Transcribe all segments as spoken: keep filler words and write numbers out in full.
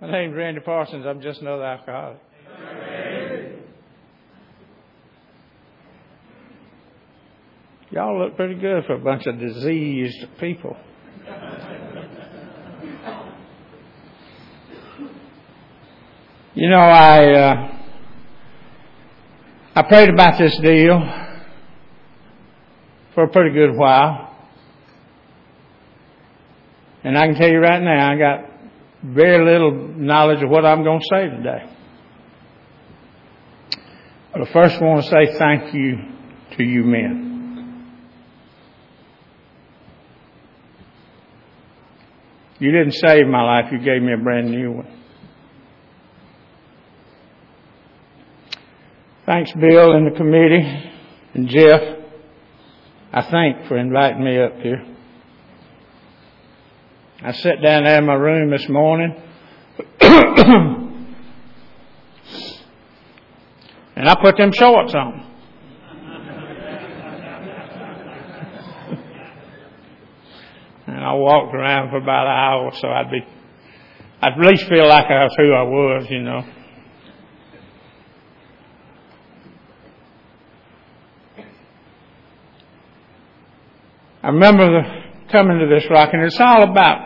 My name's Randy Parsons. I'm just another alcoholic. Y'all look pretty good for a bunch of diseased people. You know, I uh, I prayed about this deal for a pretty good while. And I can tell you right now, I got very little knowledge of what I'm going to say today. But I first want to say thank you to you men. You didn't save my life, you gave me a brand new one. Thanks, Bill and the committee, and Jeff, I think, for inviting me up here. I sat down there in my room this morning, and I put them shorts on. And I walked around for about an hour, so I'd be, I'd at least feel like I was who I was, you know. I remember the, coming to this rock, and it's all about,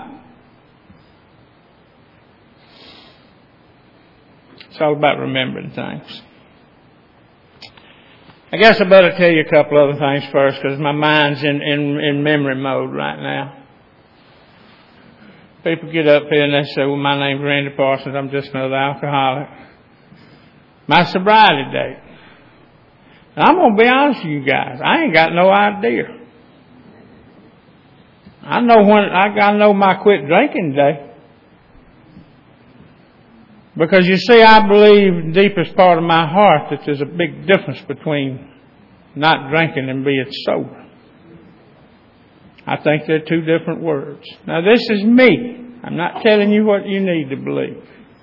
it's all about remembering things. I guess I better tell you a couple other things first, because my mind's in, in, in memory mode right now. People get up here and they say, well, my name's Randy Parsons, I'm just another alcoholic. My sobriety date. And I'm going to be honest with you guys, I ain't got no idea. I know when, I gotta know my quit drinking day. Because you see, I believe in the deepest part of my heart that there's a big difference between not drinking and being sober. I think they're two different words. Now this is me. I'm not telling you what you need to believe.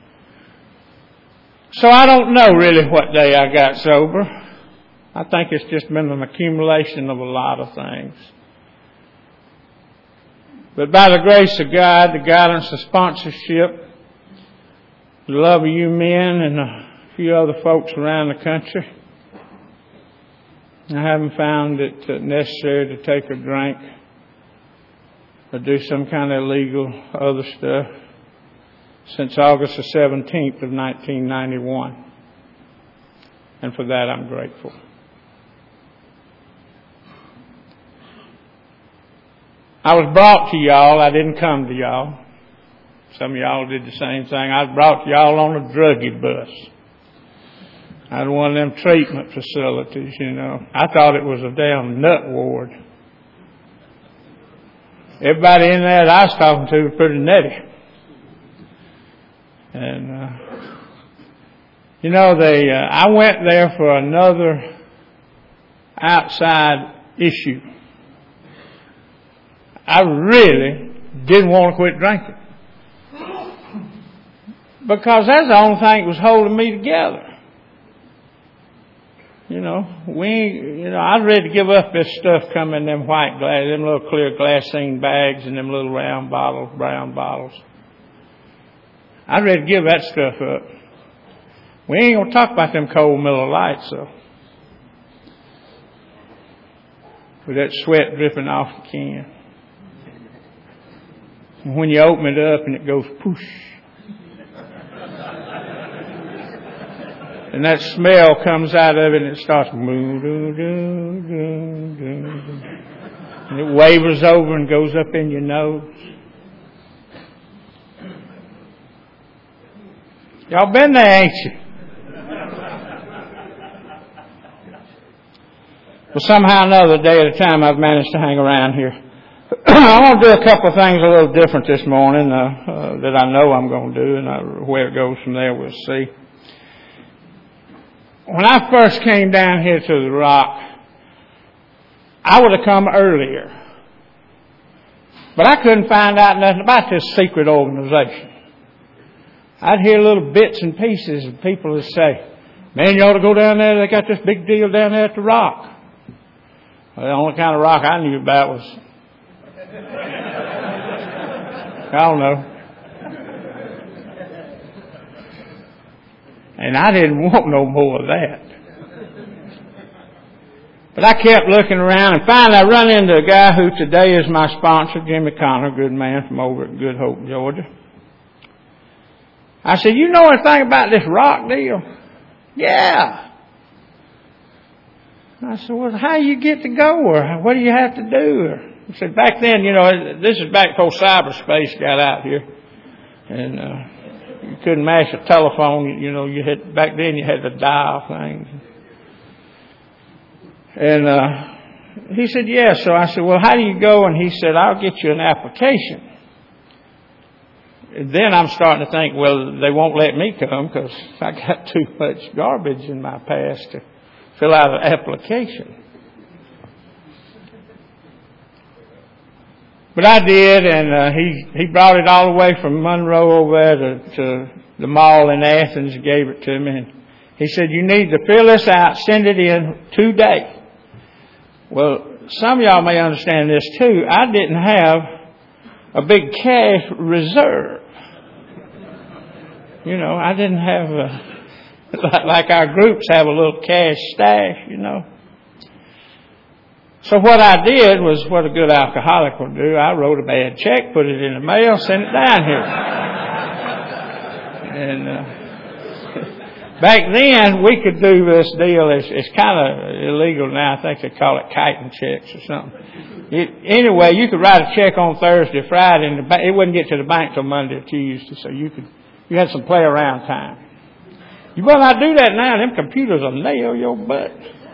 So I don't know really what day I got sober. I think it's just been an accumulation of a lot of things. But by the grace of God, the guidance, the sponsorship, the love of you men and a few other folks around the country, I haven't found it necessary to take a drink or do some kind of illegal other stuff since August the seventeenth of nineteen ninety-one. And for that I'm grateful. I was brought to y'all. I didn't come to y'all. Some of y'all did the same thing. I was brought to y'all on a druggie bus. I had one of them treatment facilities, you know. I thought it was a damn nut ward. Everybody in there that I was talking to was pretty nutty. And, uh, you know, they, uh, I went there for another outside issue. I really didn't want to quit drinking. Because that's the only thing that was holding me together. You know, we, you know, I was ready to give up this stuff coming in them white glass, them little clear glassine bags and them little round bottles, brown bottles. I was ready to give that stuff up. We ain't going to talk about them cold Miller Lights, though. With that sweat dripping off the can. And when you open it up and it goes poosh. And that smell comes out of it and it starts moo doo doo doo doo. And it wavers over and goes up in your nose. Y'all been there, ain't you? Well, somehow or another, day at a time, I've managed to hang around here. I want to do a couple of things a little different this morning uh, uh, that I know I'm going to do, and uh, where it goes from there, we'll see. When I first came down here to the Rock, I would have come earlier. But I couldn't find out nothing about this secret organization. I'd hear little bits and pieces of people that say, man, you ought to go down there, they got this big deal down there at the Rock. Well, the only kind of rock I knew about was, I don't know. And I didn't want no more of that. But I kept looking around, and finally I run into a guy who today is my sponsor, Jimmy Connor, good man from over at Good Hope, Georgia. I said, you know anything about this rock deal? Yeah. I said, well, how do you get to go, or what do you have to do? He said, back then, you know, this is back before cyberspace got out here. And uh, you couldn't mash a telephone. You know, you had back then you had to dial things. And uh, he said, yeah. So I said, well, how do you go? And he said, I'll get you an application. And then I'm starting to think, well, they won't let me come because I got too much garbage in my past to fill out an application. But I did, and uh, he, he brought it all the way from Monroe over there to, to the mall in Athens and gave it to me. And he said, you need to fill this out, send it in today. Well, some of y'all may understand this too. I didn't have a big cash reserve. You know, I didn't have a, like our groups have a little cash stash, you know. So what I did was what a good alcoholic would do. I wrote a bad check, put it in the mail, sent it down here. And uh, back then, we could do this deal. It's, it's kind of illegal now. I think they call it kiting checks or something. It, anyway, you could write a check on Thursday, Friday, and the ba- it wouldn't get to the bank till Monday or Tuesday. So you could you had some play around time. You better not do that now. Them computers will nail your butt.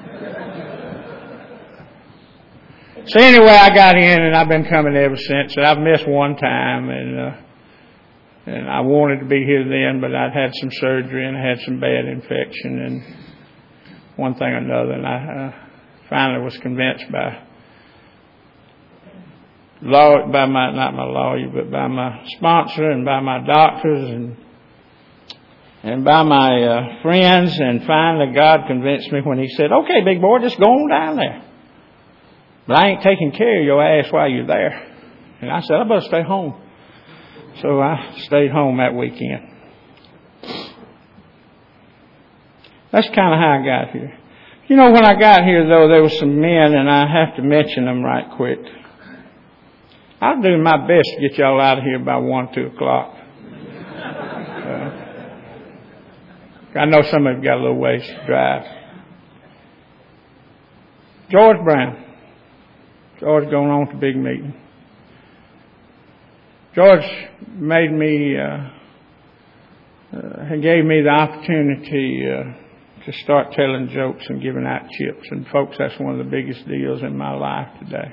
So anyway, I got in, and I've been coming ever since. And I've missed one time, and uh, and I wanted to be here then, but I'd had some surgery and I had some bad infection and one thing or another. And I uh, finally was convinced by law, by my not my lawyer, but by my sponsor and by my doctors and and by my uh, friends. And finally, God convinced me when He said, "Okay, big boy, just go on down there. But I ain't taking care of your ass while you're there." And I said, I better stay home. So I stayed home that weekend. That's kind of how I got here. You know, when I got here, though, there were some men, and I have to mention them right quick. I'll do my best to get y'all out of here by one, two o'clock. Uh, I know some of you got a little ways to drive. George Brown. George going on to big meeting. George made me, uh, uh, he gave me the opportunity uh, to start telling jokes and giving out chips. And folks, that's one of the biggest deals in my life today.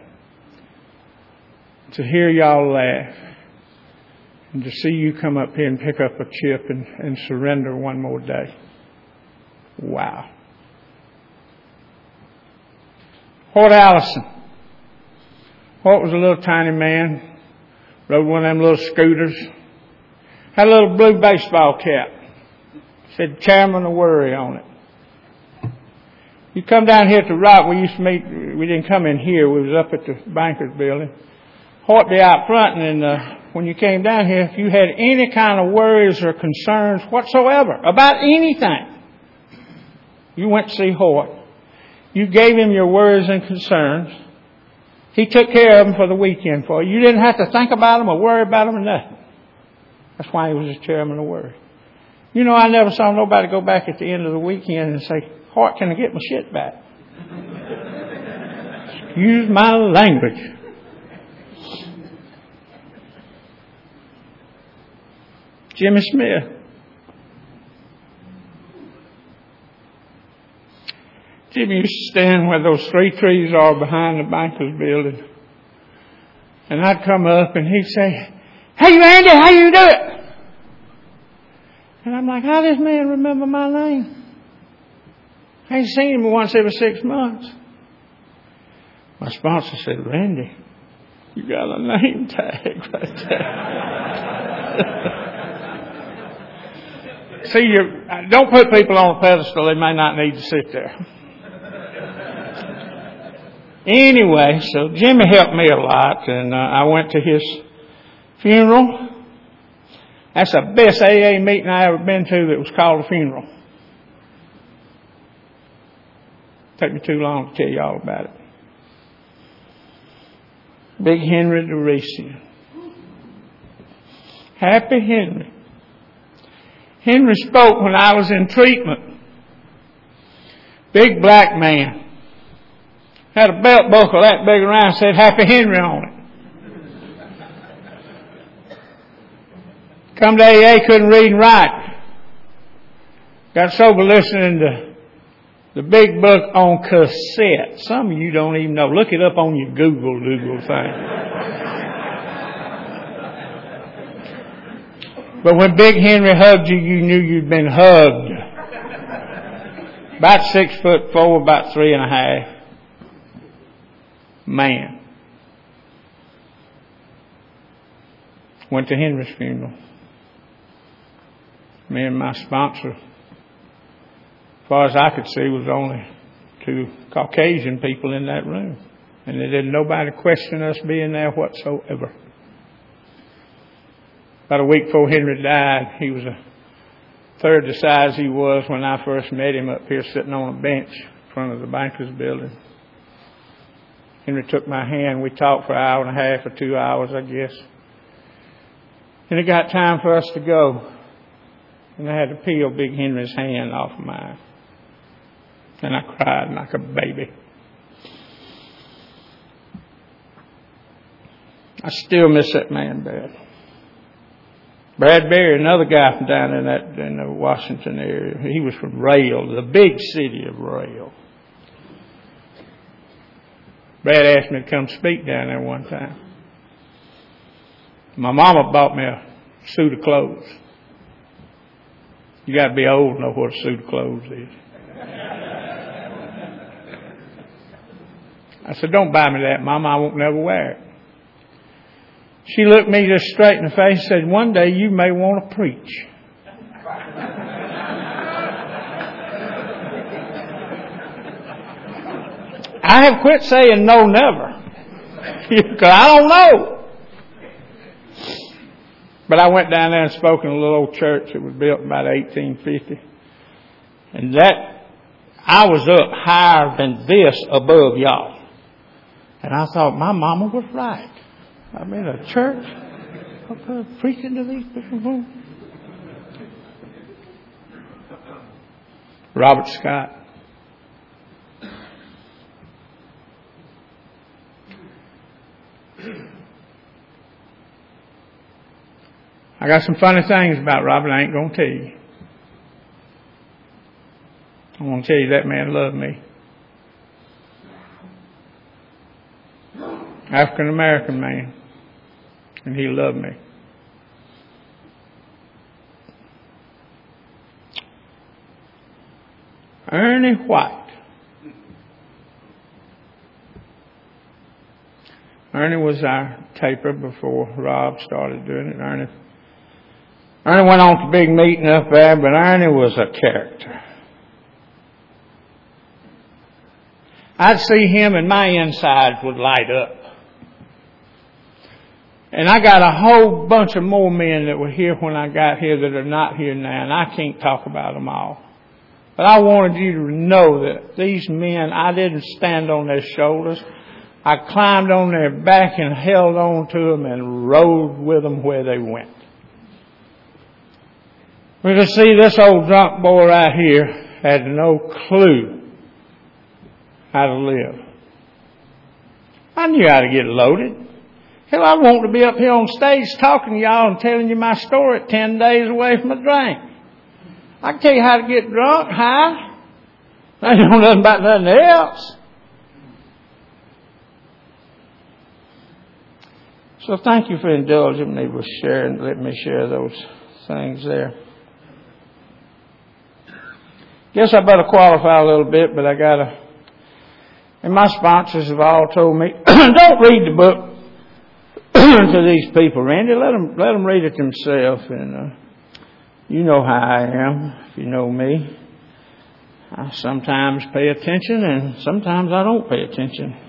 To hear y'all laugh and to see you come up here and pick up a chip and, and surrender one more day. Wow. Hort Allison. Hort was a little tiny man. Rode one of them little scooters. Had a little blue baseball cap. Said Chairman of Worry on it. You come down here to Rock, we used to meet, we didn't come in here, we was up at the banker's building. Hort be out front, and uh, when you came down here, if you had any kind of worries or concerns whatsoever about anything, you went to see Hort. You gave him your worries and concerns. He took care of them for the weekend for you. You didn't have to think about them or worry about them or nothing. That's why he was the chairman of Worry. You know, I never saw nobody go back at the end of the weekend and say, Hort, can I get my shit back? Excuse my language. Jimmy Smith. Jimmy used to stand where those three trees are behind the banker's building. And I'd come up and he'd say, "Hey, Randy, how you do it?" And I'm like, how does this man remember my name? I ain't seen him once every six months. My sponsor said, "Randy, you got a name tag right there." See, you don't put people on a pedestal. They may not need to sit there. Anyway, so Jimmy helped me a lot, and uh, I went to his funeral. That's the best A A meeting I ever been to that was called a funeral. Take me too long to tell you all about it. Big Henry DeRisian. Happy Henry. Henry spoke when I was in treatment. Big black man. Had a belt buckle that big around, said Happy Henry on it. Come to A A, couldn't read and write. Got sober listening to the big book on cassette. Some of you don't even know. Look it up on your Google Google thing. But when Big Henry hugged you, you knew you'd been hugged. About six foot four, about three and a half. Man. Went to Henry's funeral. Me and my sponsor, as far as I could see, was only two Caucasian people in that room. And there didn't nobody question us being there whatsoever. About a week before Henry died, he was a third the size he was when I first met him up here sitting on a bench in front of the banker's building. Henry took my hand. We talked for an hour and a half or two hours, I guess. And it got time for us to go. And I had to peel Big Henry's hand off of mine. And I cried like a baby. I still miss that man bad. Brad Berry, another guy from down in that in the Washington area. He was from Rail, the big city of Rail. Brad asked me to come speak down there one time. My mama bought me a suit of clothes. You got to be old to know what a suit of clothes is. I said, don't buy me that, Mama. I won't never wear it. She looked me just straight in the face and said, one day you may want to preach. I have quit saying no, never. Because I don't know. But I went down there and spoke in a little old church that was built in about eighteen fifty. And that, I was up higher than this above y'all. And I thought, my mama was right. I'm in a church up there preaching to these people. Robert Scott. I got some funny things about Robert I ain't going to tell you. I want to tell you that man loved me. African American man. And he loved me. Ernie White. Ernie was our taper before Rob started doing it. Ernie, Ernie went on to big meeting up there, but Ernie was a character. I'd see him and my insides would light up. And I got a whole bunch of more men that were here when I got here that are not here now, and I can't talk about them all. But I wanted you to know that these men, I didn't stand on their shoulders. I climbed on their back and held on to them and rode with them where they went. We could see this old drunk boy right here had no clue how to live. I knew how to get loaded. Hell, I want to be up here on stage talking to y'all and telling you my story at ten days away from a drink. I can tell you how to get drunk, high. I don't know nothing about nothing else. So thank you for indulging me with sharing, let me share those things there. Guess I better qualify a little bit, but I gotta, and my sponsors have all told me, don't read the book to these people, Randy. Let them, let them read it themselves. And uh, you know how I am, if you know me. I sometimes pay attention and sometimes I don't pay attention.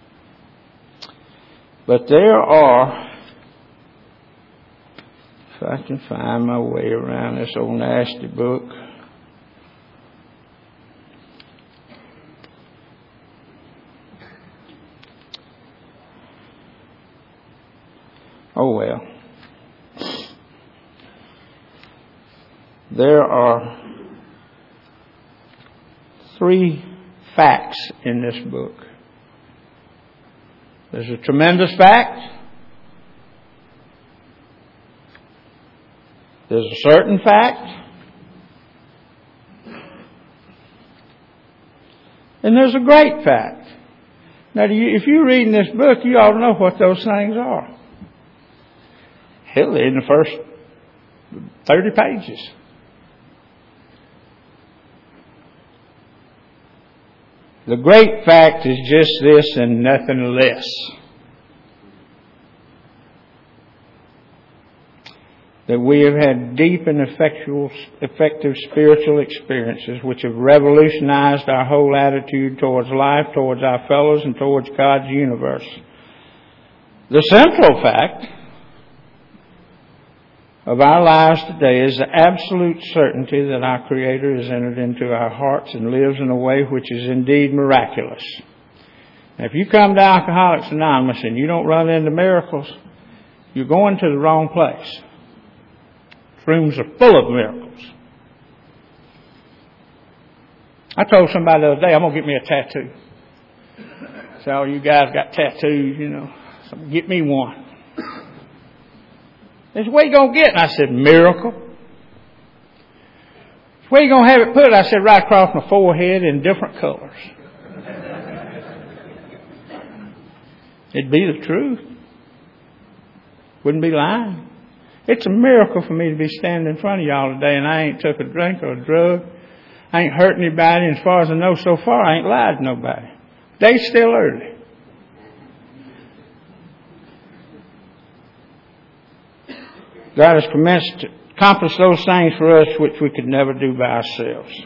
But there are, if I can find my way around this old nasty book. Oh well. There are three facts in this book. There's a tremendous fact. There's a certain fact. And there's a great fact. Now, if you're reading this book, you ought to know what those things are. Hell, in the first thirty pages. The great fact is just this and nothing less. That we have had deep and effectual, effective spiritual experiences which have revolutionized our whole attitude towards life, towards our fellows, and towards God's universe. The central fact of our lives today is the absolute certainty that our Creator has entered into our hearts and lives in a way which is indeed miraculous. Now, if you come to Alcoholics Anonymous and you don't run into miracles, you're going to the wrong place. Rooms are full of miracles. I told somebody the other day, I'm going to get me a tattoo. So all you guys got tattoos, you know. So get me one. They said, where you going to get it? And I said, miracle. Where you going to have it put? I said, right across my forehead in different colors. It'd be the truth. Wouldn't be lying. It's a miracle for me to be standing in front of y'all today, and I ain't took a drink or a drug. I ain't hurt anybody, and as far as I know so far, I ain't lied to nobody. Day's still early. God has commenced to accomplish those things for us which we could never do by ourselves.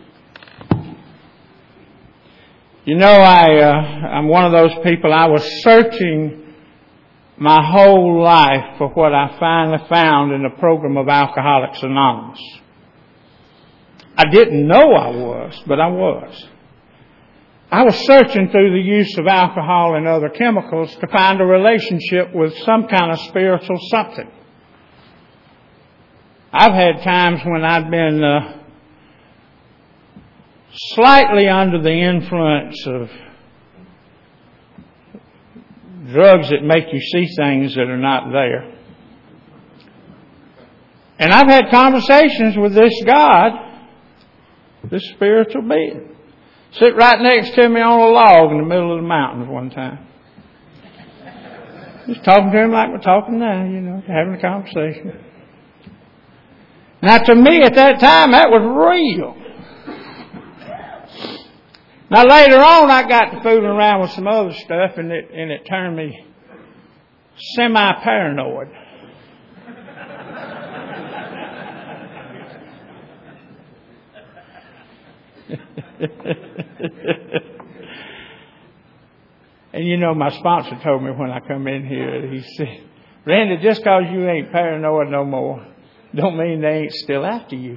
You know, I, uh, I'm one of those people, I was searching my whole life for what I finally found in the program of Alcoholics Anonymous. I didn't know I was, but I was. I was searching through the use of alcohol and other chemicals to find a relationship with some kind of spiritual something. I've had times when I've been uh, slightly under the influence of drugs that make you see things that are not there. And I've had conversations with this God, this spiritual being, sit right next to me on a log in the middle of the mountains one time. Just talking to him like we're talking now, you know, having a conversation. Now, to me at that time, that was real. Now, later on, I got to fooling around with some other stuff, and it, and it turned me semi-paranoid. And you know, my sponsor told me when I come in here, he said, Randy, just because you ain't paranoid no more, don't mean they ain't still after you.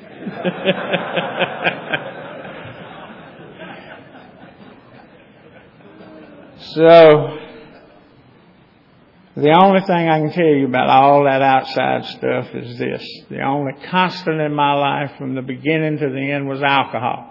So, the only thing I can tell you about all that outside stuff is this. The only constant in my life from the beginning to the end was alcohol.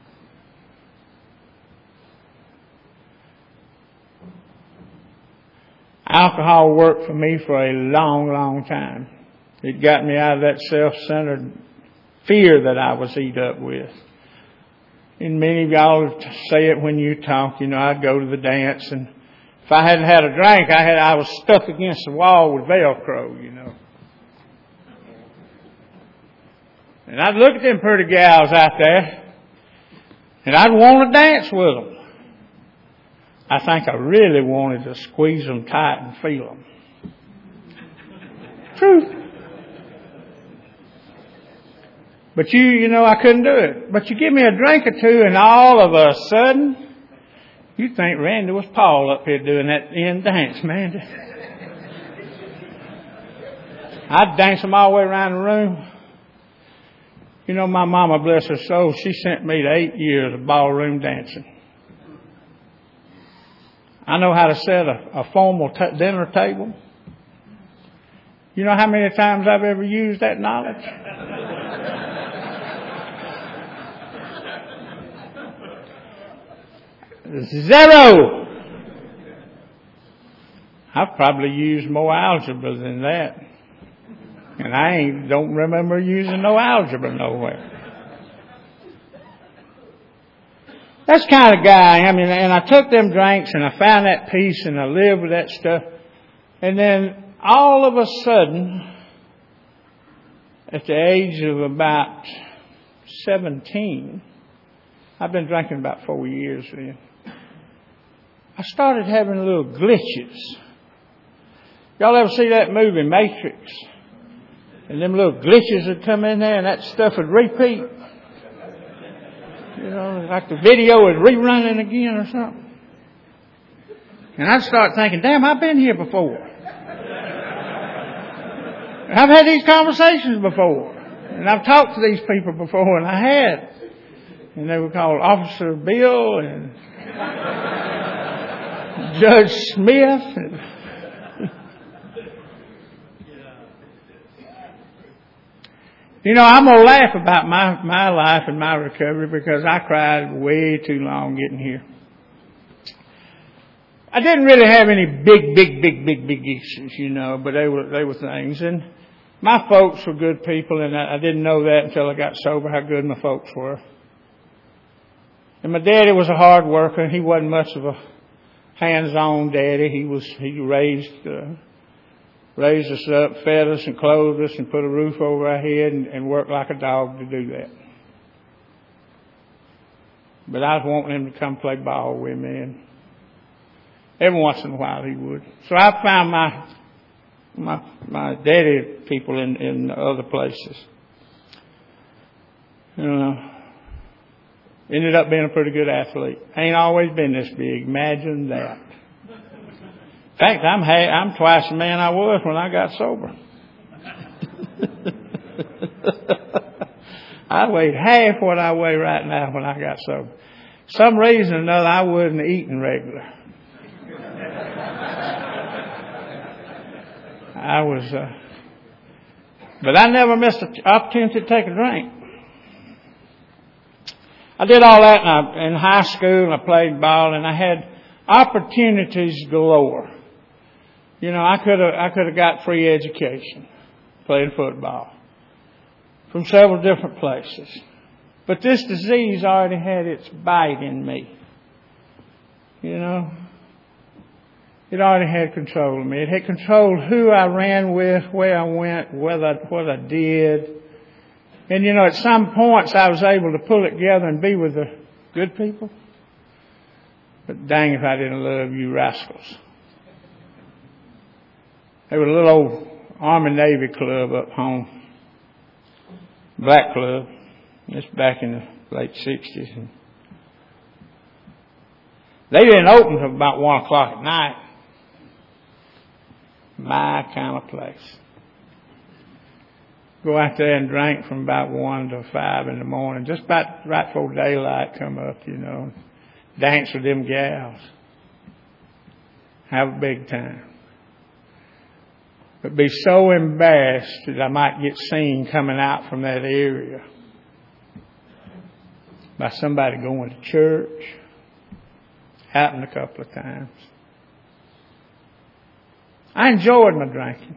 Alcohol worked for me for a long, long time. It got me out of that self-centered fear that I was eat up with. And many of y'all say it when you talk. You know, I'd go to the dance, and if I hadn't had a drink, I had I was stuck against the wall with Velcro, you know. And I'd look at them pretty gals out there, and I'd want to dance with them. I think I really wanted to squeeze them tight and feel them. Truth. But you, you know, I couldn't do it. But you give me a drink or two, and all of a sudden, you think Randy was Paul up here doing that end dance, man. I'd dance them all the way around the room. You know, my mama, bless her soul, she sent me to eight years of ballroom dancing. I know how to set a, a formal t- dinner table. You know how many times I've ever used that knowledge? Zero. I've probably used more algebra than that. And I ain't, don't remember using no algebra nowhere. That's the kind of guy I am. And, and I took them drinks and I found that peace and I lived with that stuff. And then all of a sudden, at the age of about seventeen, I've been drinking about four years then, I started having little glitches. Y'all ever see that movie, Matrix? And them little glitches would come in there and that stuff would repeat. You know, like the video was rerunning again or something. And I'd start thinking, damn, I've been here before. I've had these conversations before. And I've talked to these people before, and I had. And they were called Officer Bill and Judge Smith. And you know, I'm going to laugh about my, my life and my recovery because I cried way too long getting here. I didn't really have any big, big, big, big, big issues, you know, but they were, they were things. And my folks were good people, and I, I didn't know that until I got sober, how good my folks were. And my daddy was a hard worker. He wasn't much of a hands-on daddy. He was, he raised, uh, raised us up, fed us and clothed us and put a roof over our head and, and worked like a dog to do that. But I was wanting him to come play ball with me, and every once in a while he would. So I found my my my daddy people in, in other places. You know, ended up being a pretty good athlete. Ain't always been this big. Imagine that. In fact, I'm ha- I'm twice the man I was when I got sober. I weighed half what I weigh right now when I got sober. Some reason or another, I wasn't eating regular. I was, uh, but I never missed an opportunity to take a drink. I did all that in, I, in high school, and I played ball, and I had opportunities galore. You know, I could have I could have got free education playing football from several different places. But this disease already had its bite in me. You know, it already had control of me. It had controlled who I ran with, where I went, whether what I did. And, you know, at some points I was able to pull it together and be with the good people. But dang if I didn't love you rascals. There was a little old Army-Navy club up home. Black club. It's back in the late sixties. And they didn't open until about one o'clock at night. My kind of place. Go out there and drink from about one to five in the morning. Just about right before daylight come up, you know. Dance with them gals. Have a big time. But be so embarrassed that I might get seen coming out from that area by somebody going to church. Happened a couple of times. I enjoyed my drinking.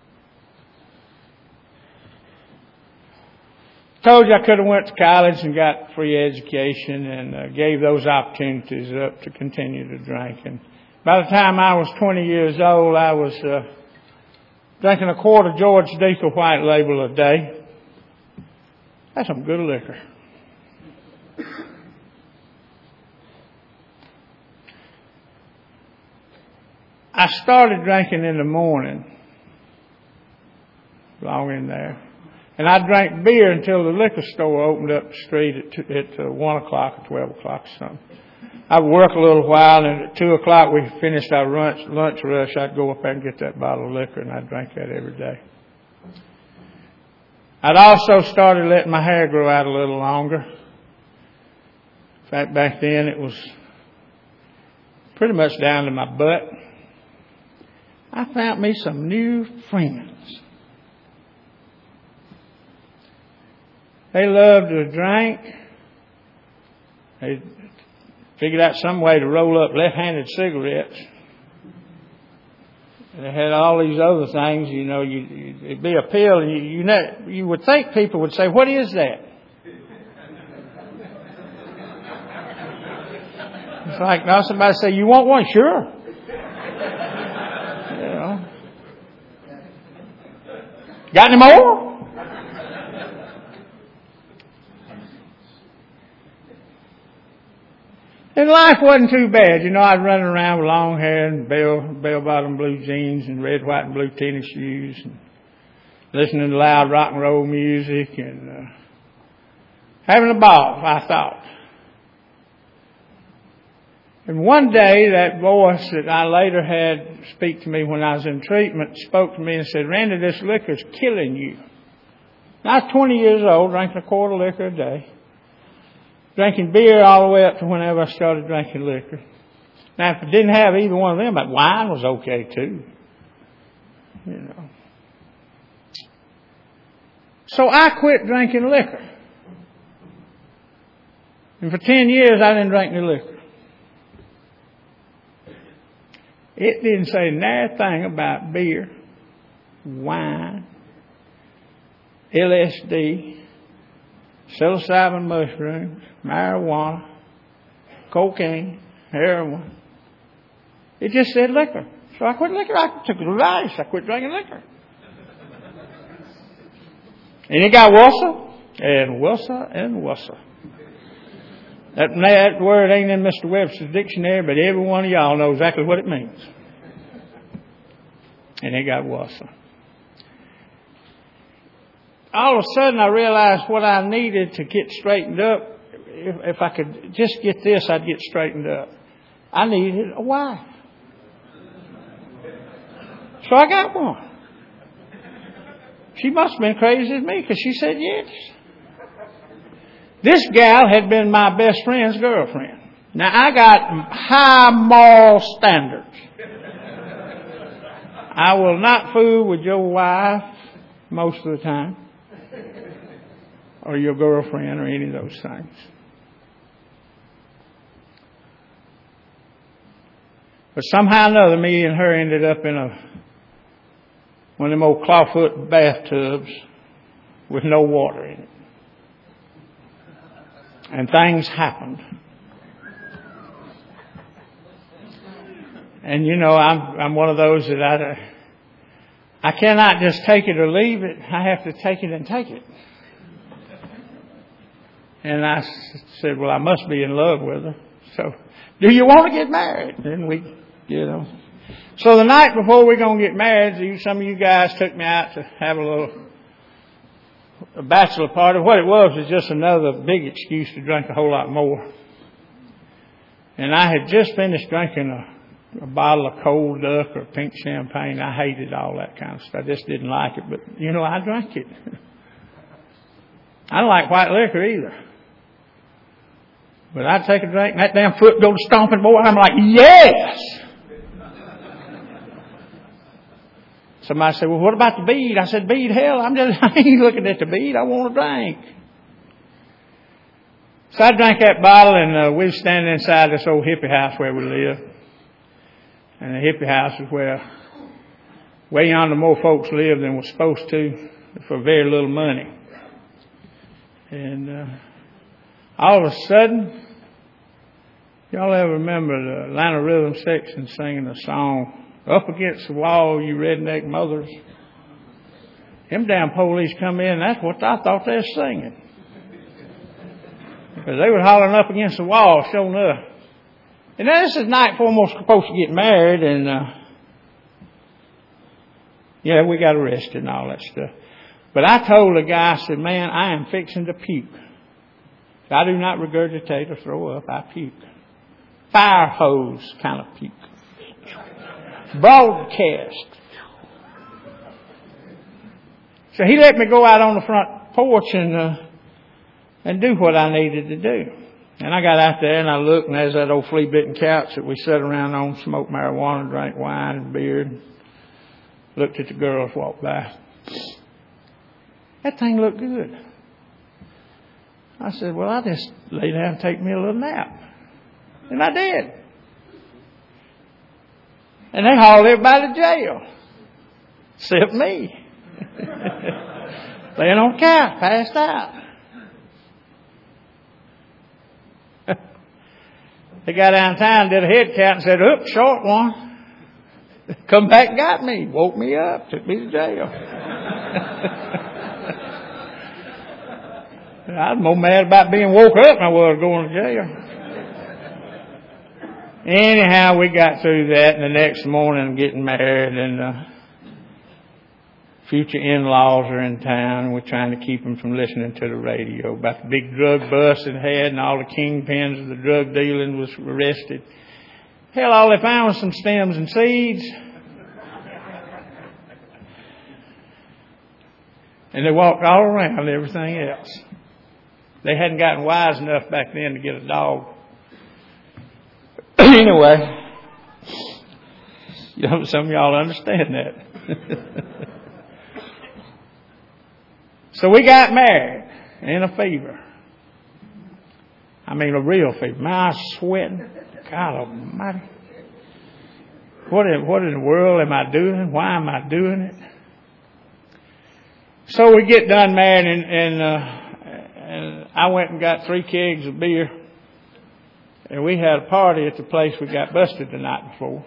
Told you I could have went to college and got free education and uh, gave those opportunities up to continue to drink. And by the time I was twenty years old, I was uh, drinking a quart of George Deacon White Label a day. That's some good liquor. I started drinking in the morning, long in there. And I drank beer until the liquor store opened up the street at, two, at uh, one o'clock or twelve o'clock or something. I'd work a little while, and at two o'clock we finished our lunch, lunch rush. I'd go up there and get that bottle of liquor, and I'd drink that every day. I'd also started letting my hair grow out a little longer. In fact, back then it was pretty much down to my butt. I found me some new friends. They loved to drink. They figured out some way to roll up left-handed cigarettes. They had all these other things, you know, you, you, it'd be a pill, and you, you know, you would think people would say, "What is that?" It's like, now somebody say, "You want one?" Sure. You know. Got any more? And life wasn't too bad. You know, I'd run around with long hair and bell, bell-bottom blue jeans and red, white, and blue tennis shoes and listening to loud rock and roll music and uh, having a ball, I thought. And one day, that voice that I later had speak to me when I was in treatment spoke to me and said, "Randy, this liquor's killing you." And I was twenty years old, drinking a quart of liquor a day. Drinking beer all the way up to whenever I started drinking liquor. Now, if I didn't have either one of them, but wine was okay too. You know. So I quit drinking liquor. And for ten years, I didn't drink any liquor. It didn't say nary thing about beer, wine, L S D, psilocybin mushrooms, marijuana, cocaine, heroin. It just said liquor. So I quit liquor. I took advice. I quit drinking liquor. And it got worse and worse and worse. That, that word ain't in Mister Webster's dictionary, but every one of y'all knows exactly what it means. And it got worse. All of a sudden, I realized what I needed to get straightened up. If, if I could just get this, I'd get straightened up. I needed a wife. So I got one. She must have been crazy as me because she said yes. This gal had been my best friend's girlfriend. Now, I got high moral standards. I will not fool with your wife most of the time, or your girlfriend, or any of those things. But somehow or another, me and her ended up in a one of them old clawfoot bathtubs with no water in it. And things happened. And you know, I'm I'm one of those that I I cannot just take it or leave it. I have to take it and take it. And I said, well, I must be in love with her. So, do you want to get married? And we, you know. So the night before we're going to get married, some of you guys took me out to have a little a bachelor party. What it was was just another big excuse to drink a whole lot more. And I had just finished drinking a, a bottle of cold duck or pink champagne. I hated all that kind of stuff. I just didn't like it. But, you know, I drank it. I don't like white liquor either. But I'd take a drink and that damn foot go to stomping, boy. I'm like, yes! Somebody said, well, what about the bead? I said, bead, hell, I'm just, I ain't looking at the bead. I want a drink. So I drank that bottle, and uh, we were standing inside this old hippie house where we live. And the hippie house is where way yonder more folks live than was supposed to for very little money. And uh, all of a sudden, y'all ever remember the Atlanta Rhythm Section singing a song, Up Against the Wall, You Redneck Mothers? Them damn police come in, that's what I thought they were singing. Because they were hollering up against the wall, showing up. And then this is the night before we're supposed to get married, and uh, yeah, we got arrested and all that stuff. But I told the guy, I said, man, I am fixing to puke. I do not regurgitate or throw up, I puke. Fire hose kind of puke. Broadcast. So he let me go out on the front porch and uh, and do what I needed to do. And I got out there and I looked, and there's that old flea-bitten couch that we sat around on, smoked marijuana, drank wine and beer, and looked at the girls walk by. That thing looked good. I said, well, I'll just lay down and take me a little nap. And I did. And they hauled everybody to jail. Except me. Laying on the couch, passed out. They got downtown, did a head count and said, oops, short one. Come back and got me. Woke me up, took me to jail. I was more mad about being woke up than I was going to jail. Anyhow, we got through that, and the next morning getting married, and uh, future in-laws are in town, and we're trying to keep them from listening to the radio about the big drug bust it had, and all the kingpins of the drug dealing was arrested. Hell, all they found was some stems and seeds. And they walked all around everything else. They hadn't gotten wise enough back then to get a dog. Anyway, you know, some of y'all understand that. So we got married in a fever. I mean, a real fever. Man, I was sweating. God almighty. What in, what in the world am I doing? Why am I doing it? So we get done married, and, and, uh, and I went and got three kegs of beer. And we had a party at the place we got busted the night before.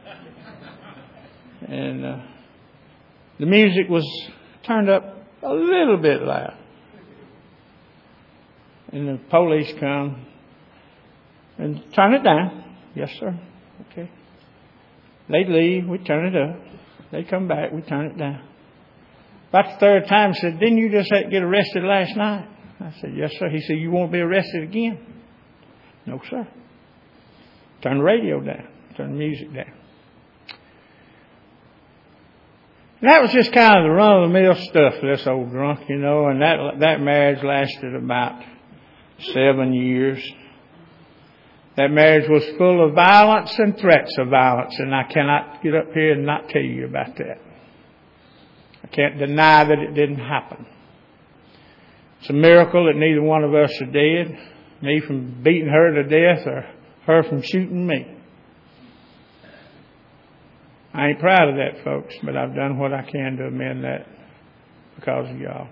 And uh, the music was turned up a little bit loud. And the police come and turn it down. Yes, sir. Okay. They leave. We turn it up. They come back. We turn it down. About the third time, he said, didn't you just get arrested last night? I said, yes, sir. He said, you won't be arrested again? No, sir. Turn the radio down. Turn the music down. And that was just kind of the run-of-the-mill stuff for this old drunk, you know, and that that marriage lasted about seven years. That marriage was full of violence and threats of violence, and I cannot get up here and not tell you about that. I can't deny that it didn't happen. It's a miracle that neither one of us are dead, me from beating her to death or her from shooting me. I ain't proud of that, folks, but I've done what I can to amend that because of y'all.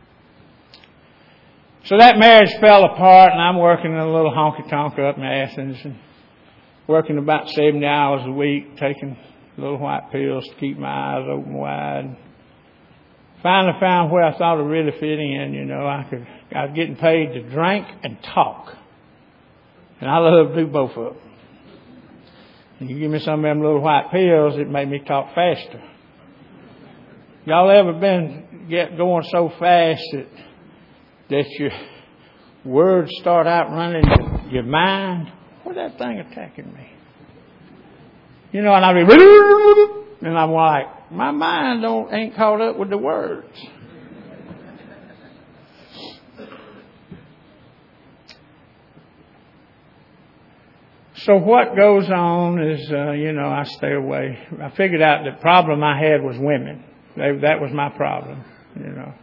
So that marriage fell apart, and I'm working in a little honky-tonk up in Athens, and working about seventy hours a week, taking little white pills to keep my eyes open wide. Finally found where I thought I really fit in, you know. I could, I was getting paid to drink and talk. And I love to do both of them. And you give me some of them little white pills, it made me talk faster. Y'all ever been get going so fast that, that your words start outrunning your mind? What's that thing attacking me? You know, and I'll be, and I'm like, my mind don't ain't caught up with the words. So what goes on is, uh, you know, I stay away. I figured out the problem I had was women. They, that was my problem, you know.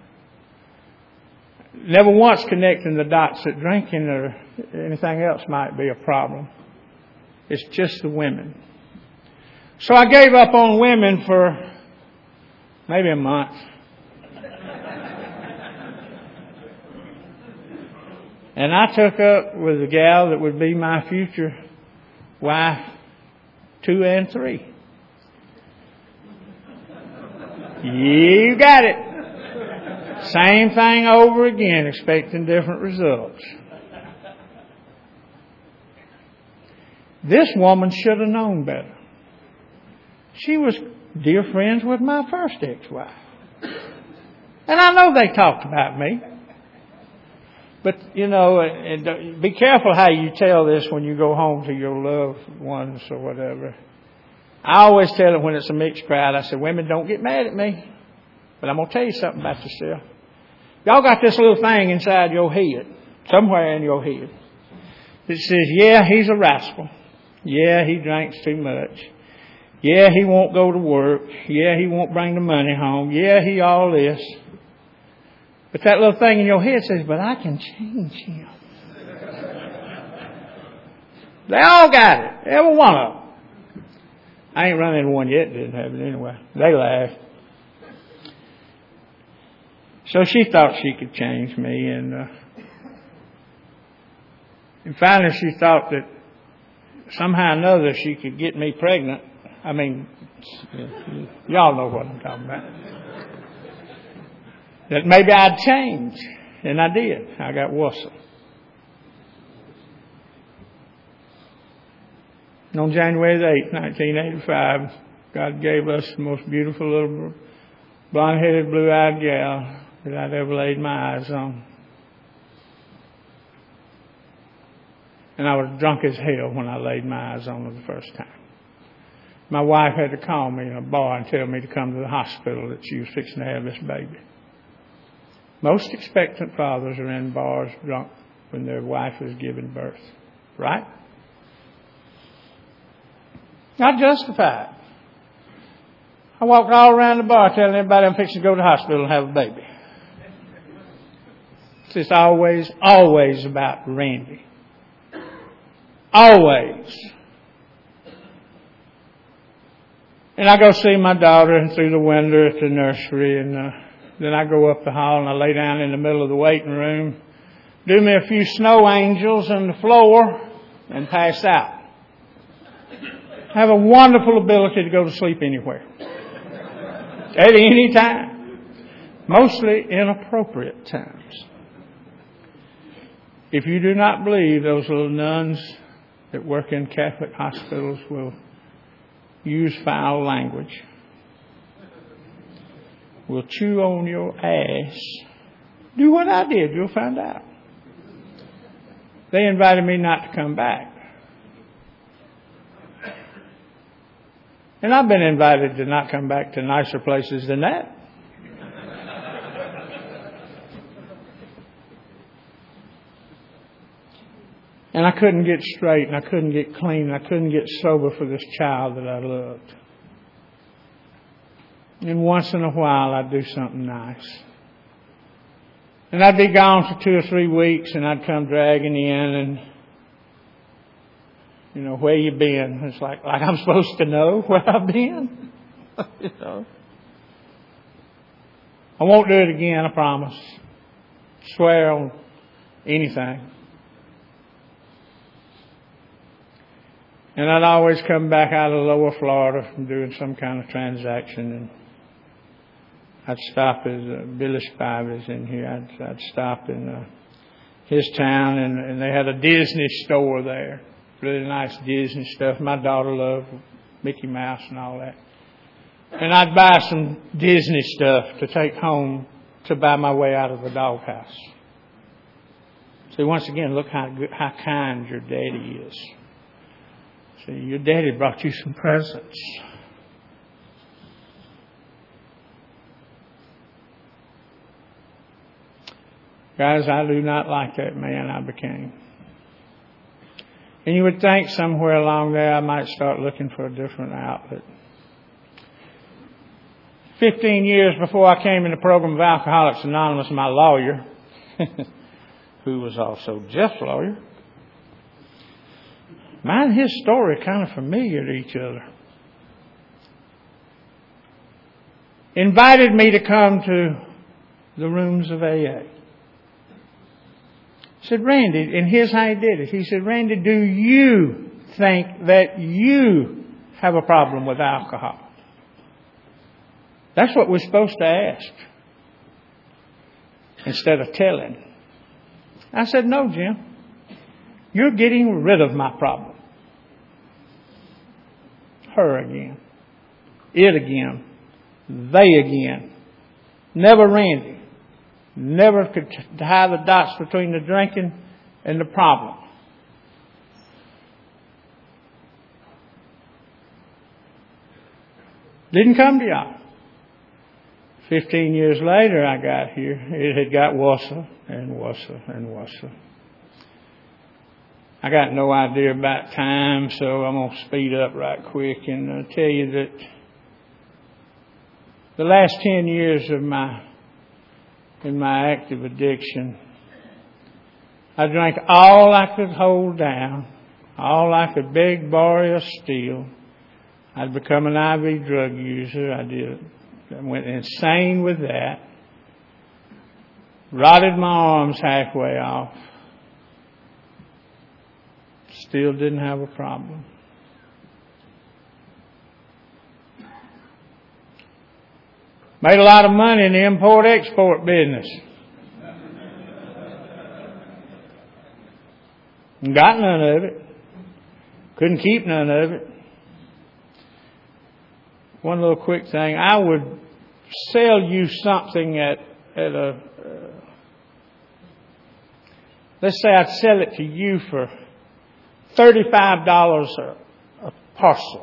Never once connecting the dots that drinking or anything else might be a problem. It's just the women. So I gave up on women for maybe a month. And I took up with a gal that would be my future wife two and three. You got it. Same thing over again, expecting different results. This woman should have known better. She was dear friends with my first ex-wife. And I know they talked about me. But, you know, and be careful how you tell this when you go home to your loved ones or whatever. I always tell it when it's a mixed crowd. I say, women, don't get mad at me. But I'm going to tell you something about yourself. Y'all got this little thing inside your head, somewhere in your head, that says, yeah, he's a rascal. Yeah, he drinks too much. Yeah, he won't go to work. Yeah, he won't bring the money home. Yeah, he all this. But that little thing in your head says, but I can change him. They all got it. Every one of them. I ain't run into one yet that didn't have it anyway. They laughed. So she thought she could change me. And, uh, and finally she thought that somehow or another she could get me pregnant. I mean, y'all know what I'm talking about. That maybe I'd change. And I did. I got worse. On January the eighth, nineteen eighty-five, God gave us the most beautiful little blonde-headed, blue-eyed gal that I'd ever laid my eyes on. And I was drunk as hell when I laid my eyes on her the first time. My wife had to call me in a bar and tell me to come to the hospital that she was fixing to have this baby. Most expectant fathers are in bars drunk when their wife is giving birth. Right? Not justified. I walked all around the bar telling everybody I'm fixing to go to the hospital and have a baby. It's just always, always about Randy. Always. And I go see my daughter through the window at the nursery, and uh, then I go up the hall and I lay down in the middle of the waiting room, do me a few snow angels on the floor, and pass out. I have a wonderful ability to go to sleep anywhere. At any time. Mostly inappropriate times. If you do not believe those little nuns that work in Catholic hospitals will use foul language, will chew on your ass, do what I did, you'll find out. They invited me not to come back. And I've been invited to not come back to nicer places than that. And I couldn't get straight, and I couldn't get clean, and I couldn't get sober for this child that I loved. And once in a while, I'd do something nice. And I'd be gone for two or three weeks, and I'd come dragging in, and you know, where you been? It's like, like I'm supposed to know where I've been. You know. I won't do it again, I promise. Swear on anything. And I'd always come back out of Lower Florida from doing some kind of transaction, and I'd stop as uh, Billy Spivey's in here. I'd, I'd stop in uh, his town, and, and they had a Disney store there. Really nice Disney stuff. My daughter loved Mickey Mouse and all that. And I'd buy some Disney stuff to take home to buy my way out of the doghouse. See, once again, look how good, how kind your daddy is. See, your daddy brought you some presents. Guys, I do not like that man I became. And you would think somewhere along there I might start looking for a different outlet. Fifteen years before I came in the program of Alcoholics Anonymous, my lawyer, who was also Jeff's lawyer, mine and his story are kind of familiar to each other, invited me to come to the rooms of A A. Said, Randy, and here's how he did it. He said, Randy, do you think that you have a problem with alcohol? That's what we're supposed to ask instead of telling. I said, no, Jim. You're getting rid of my problem. Her again. It again. They again. Never Randy. Never could tie the dots between the drinking and the problem. Didn't come to y'all. Fifteen years later I got here, it had got worse and worse and worse. I got no idea about time, so I'm going to speed up right quick and uh, tell you that the last ten years of my, in my active addiction, I drank all I could hold down, all I could beg, borrow, or steal. I'd become an I V drug user. I did. I went insane with that. Rotted my arms halfway off. Still didn't have a problem. Made a lot of money in the import-export business. Got none of it. Couldn't keep none of it. One little quick thing. I would sell you something at, at a, uh, let's say I'd sell it to you for thirty-five dollars a, a parcel.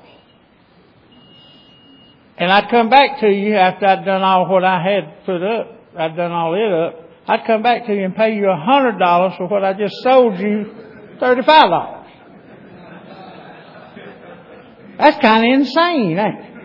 And I'd come back to you after I'd done all what I had put up. I'd done all it up. I'd come back to you and pay you one hundred dollars for what I just sold you thirty-five dollars. That's kind of insane, ain't it?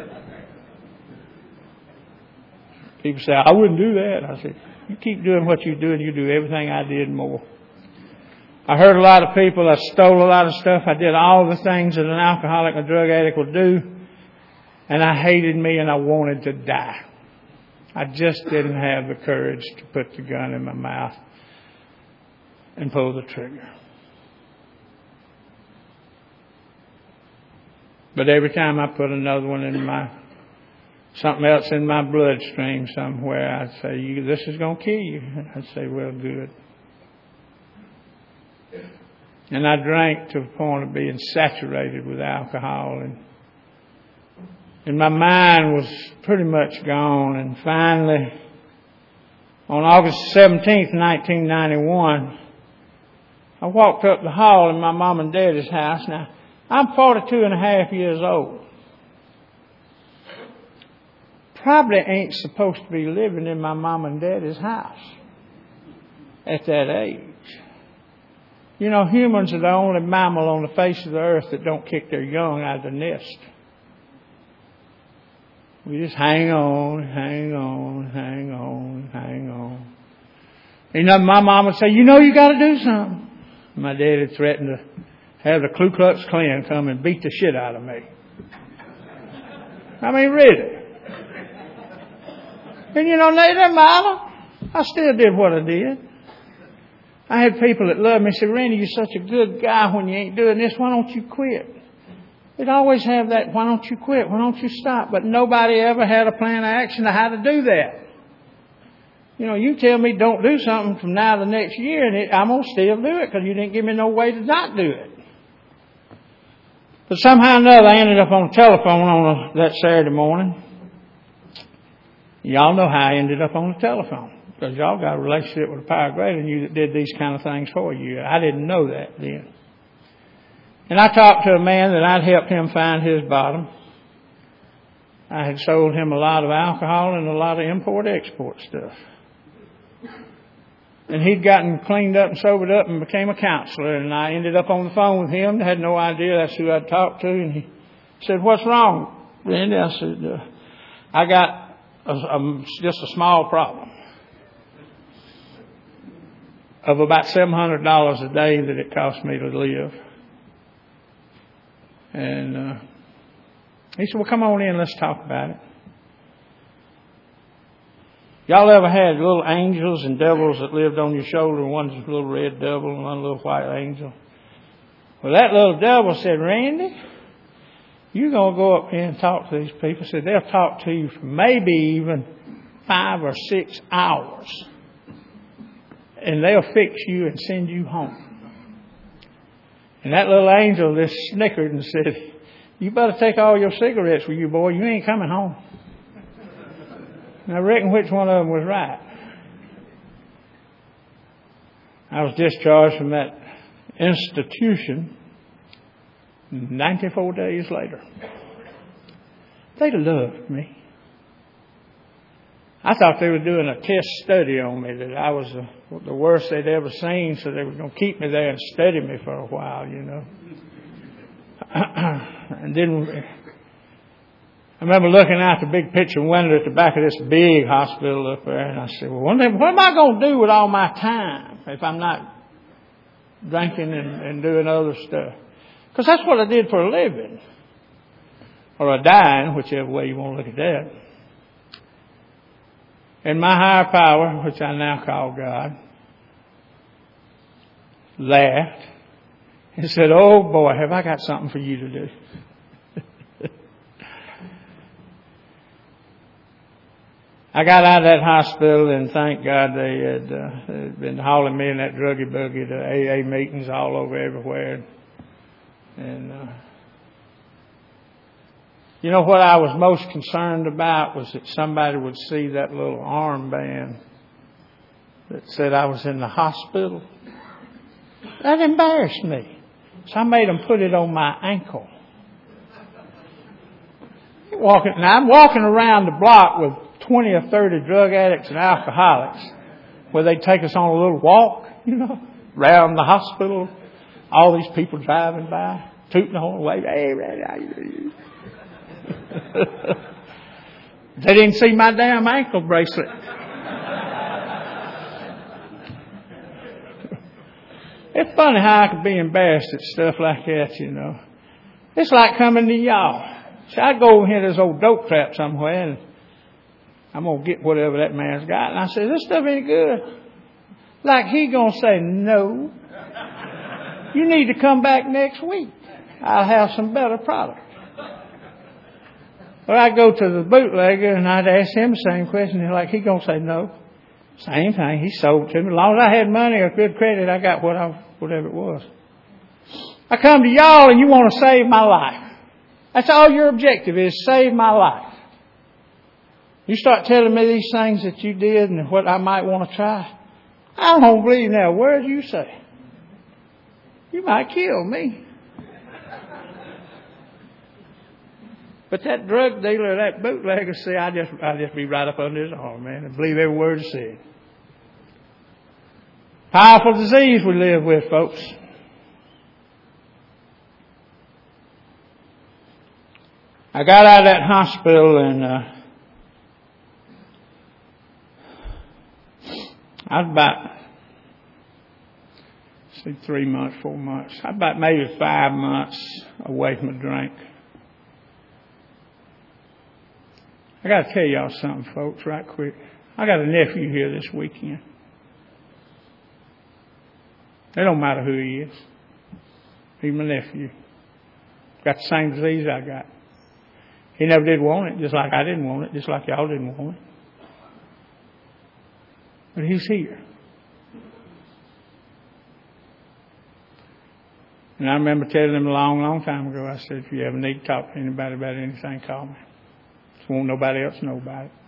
People say, I wouldn't do that. I said, you keep doing what you're doing, you do everything I did and more. I heard a lot of people, I stole a lot of stuff. I did all the things that an alcoholic and a drug addict will do. And I hated me and I wanted to die. I just didn't have the courage to put the gun in my mouth and pull the trigger. But every time I put another one in my, something else in my bloodstream somewhere, I'd say, you, this is going to kill you. I'd say, well, good. And I drank to the point of being saturated with alcohol. And, and my mind was pretty much gone. And finally, on August seventeenth, nineteen ninety-one, I walked up the hall in my mom and daddy's house. Now, I'm forty-two and a half years old. Probably ain't supposed to be living in my mom and daddy's house at that age. You know, humans are the only mammal on the face of the earth that don't kick their young out of the nest. We just hang on, hang on, hang on, hang on. You know, my mom would say, you know, you got to do something. My daddy threatened to have the Ku Klux Klan come and beat the shit out of me. I mean, really. And you know, it didn't matter. I still did what I did. I had people that loved me say, Randy, you're such a good guy when you ain't doing this. Why don't you quit? They'd always have that, why don't you quit? Why don't you stop? But nobody ever had a plan of action to how to do that. You know, you tell me don't do something from now to next year, and it, I'm going to still do it because you didn't give me no way to not do it. But somehow or another, I ended up on the telephone on a, that Saturday morning. Y'all know how I ended up on the telephone. Because y'all got a relationship with a power greater than you that did these kind of things for you. I didn't know that then. And I talked to a man that I'd helped him find his bottom. I had sold him a lot of alcohol and a lot of import-export stuff. And he'd gotten cleaned up and sobered up and became a counselor. And I ended up on the phone with him. I had no idea that's who I'd talked to. And he said, what's wrong, Randy? I said, uh, I got a, a, just a small problem of about seven hundred dollars a day that it cost me to live. And uh, he said, well, come on in, let's talk about it. Y'all ever had little angels and devils that lived on your shoulder? One's a little red devil and one a little white angel. Well, that little devil said, Randy, you're going to go up here and talk to these people. Said they'll talk to you for maybe even five or six hours. And they'll fix you and send you home. And that little angel just snickered and said, you better take all your cigarettes with you, boy. You ain't coming home. And I reckon which one of them was right. I was discharged from that institution ninety-four days later. They loved me. I thought they were doing a test study on me, that I was the, the worst they'd ever seen, so they were going to keep me there and study me for a while, you know. And then I remember looking out the big picture window at the back of this big hospital up there, and I said, well, what am I going to do with all my time if I'm not drinking and, and doing other stuff? Because that's what I did for a living. Or a dying, whichever way you want to look at that. And my higher power, which I now call God, laughed and said, oh boy, have I got something for you to do. I got out of that hospital, and thank God they had, uh, they had been hauling me in that druggy buggy to A A meetings all over everywhere. And, uh, you know what I was most concerned about was that somebody would see that little armband that said I was in the hospital. That embarrassed me. So I made them put it on my ankle. Walking, now I'm walking around the block with twenty or thirty drug addicts and alcoholics, where they take us on a little walk, you know, around the hospital. All these people driving by, tooting the horn, waving, hey, how you doing? They didn't see my damn ankle bracelet. It's funny how I could be embarrassed at stuff like that, you know. It's like coming to y'all. See, I go over here to this old dope trap somewhere, and I'm going to get whatever that man's got. And I say, this stuff ain't good. Like he going to say, no. You need to come back next week. I'll have some better product. Or I go to the bootlegger and I'd ask him the same question. And like he going to say, no. Same thing. He sold it to me. As long as I had money or good credit, I got what I, whatever it was. I come to y'all and you want to save my life. That's all your objective is, save my life. You start telling me these things that you did and what I might want to try. I don't believe now. Where did you say? You might kill me. But that drug dealer, that bootlegger, see, I just, I just be right up under his arm, man, and believe every word he said. Powerful disease we live with, folks. I got out of that hospital and uh, I was about, see, three months, four months. I was about maybe five months away from a drink. I got to tell y'all something, folks, right quick. I got a nephew here this weekend. It don't matter who he is. He's my nephew. Got the same disease I got. He never did want it, just like I didn't want it, just like y'all didn't want it. But he's here. And I remember telling him a long, long time ago, I said, if you ever need to talk to anybody about anything, call me. Just won't nobody else know about it.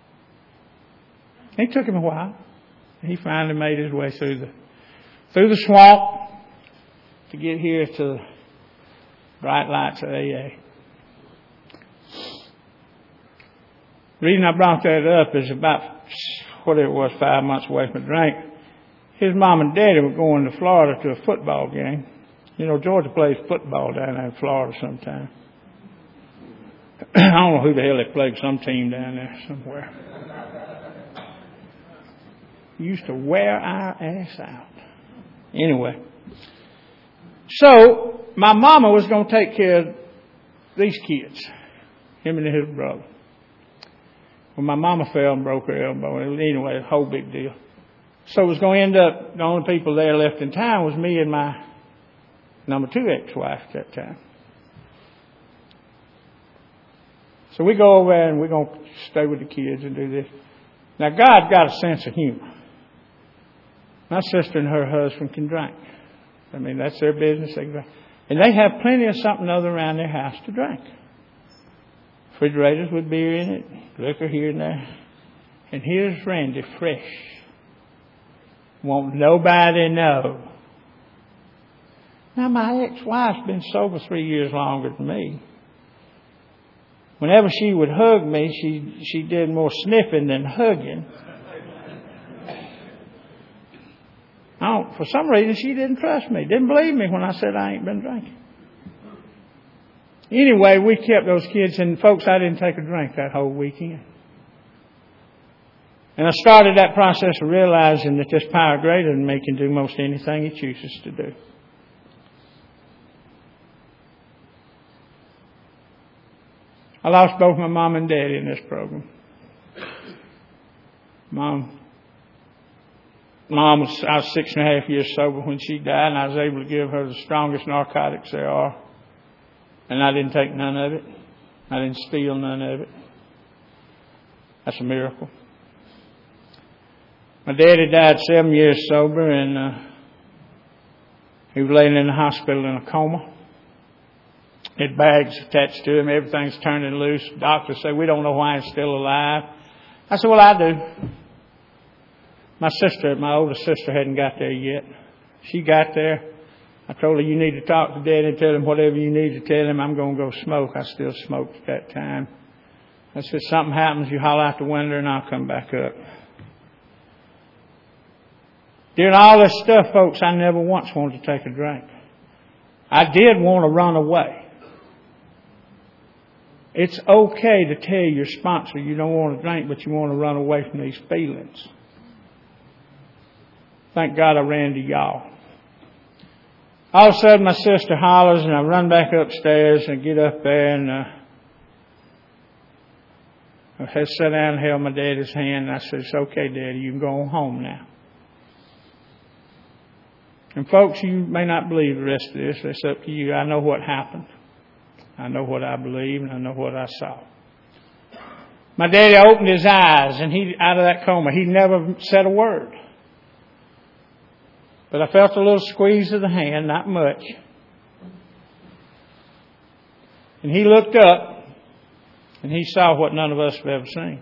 It took him a while. He finally made his way through the through the swamp to get here to the bright lights of A A. The reason I brought that up is about, whatever it was, five months away from a drink. His mom and daddy were going to Florida to a football game. You know, Georgia plays football down there in Florida sometime. I don't know who the hell they played, some team down there somewhere. Used to wear our ass out. Anyway. So, my mama was going to take care of these kids. Him and his brother. Well, my mama fell and broke her elbow. Anyway, a whole big deal. So it was going to end up, the only people there left in town was me and my number two ex-wife at that time. So we go over there and we're going to stay with the kids and do this. Now, God's got a sense of humor. My sister and her husband can drink. I mean, that's their business. They drink. And they have plenty of something other around their house to drink. Refrigerators with beer in it, liquor here and there. And here's Randy, fresh. Won't nobody know. Now, my ex-wife's been sober three years longer than me. whenever she would hug me, she she did more sniffing than hugging. I don't, for some reason, she didn't trust me. Didn't believe me when I said I ain't been drinking. Anyway, we kept those kids, and folks, I didn't take a drink that whole weekend. And I started that process of realizing that this power greater than me can do most anything He chooses to do. I lost both my mom and daddy in this program. Mom, mom was, I was six and a half years sober when she died, and I was able to give her the strongest narcotics there are. And I didn't take none of it. I didn't steal none of it. That's a miracle. My daddy died seven years sober, and uh, he was laying in the hospital in a coma. Had bags attached to him. Everything's turning loose. Doctors say, we don't know why he's still alive. I said, well, I do. My sister, my older sister, hadn't got there yet. She got there. I told her, you need to talk to Daddy and tell him whatever you need to tell him. I'm going to go smoke. I still smoked at that time. I said, something happens, you holler out the window and I'll come back up. During all this stuff, folks, I never once wanted to take a drink. I did want to run away. It's okay to tell your sponsor you don't want to drink, but you want to run away from these feelings. Thank God I ran to y'all. All of a sudden, my sister hollers, and I run back upstairs and get up there, and uh, I had to sit down and held my daddy's hand, and I said, it's okay, Daddy, you can go on home now. And folks, you may not believe the rest of this. It's up to you. I know what happened. I know what I believe, and I know what I saw. My daddy opened his eyes, and he out of that coma. He never said a word. But I felt a little squeeze of the hand, not much. And he looked up, and he saw what none of us have ever seen.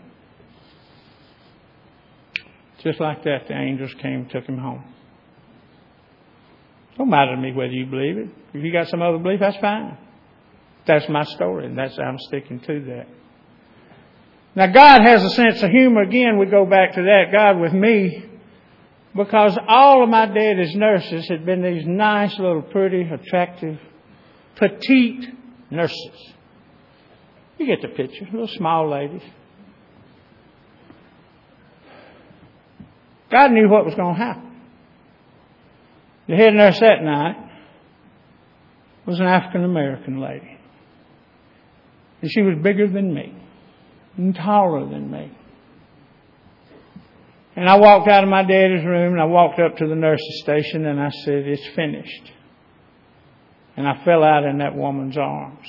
Just like that, the angels came and took him home. Don't matter to me whether you believe it. If you got some other belief, that's fine. That's my story, and that's I'm sticking to that. Now, God has a sense of humor. Again, we go back to that. God with me, because all of my daddy's nurses had been these nice, little, pretty, attractive, petite nurses. You get the picture. Little small ladies. God knew what was going to happen. The head nurse that night was an African-American lady. And she was bigger than me and taller than me. And I walked out of my daddy's room and I walked up to the nurse's station and I said, it's finished. And I fell out in that woman's arms.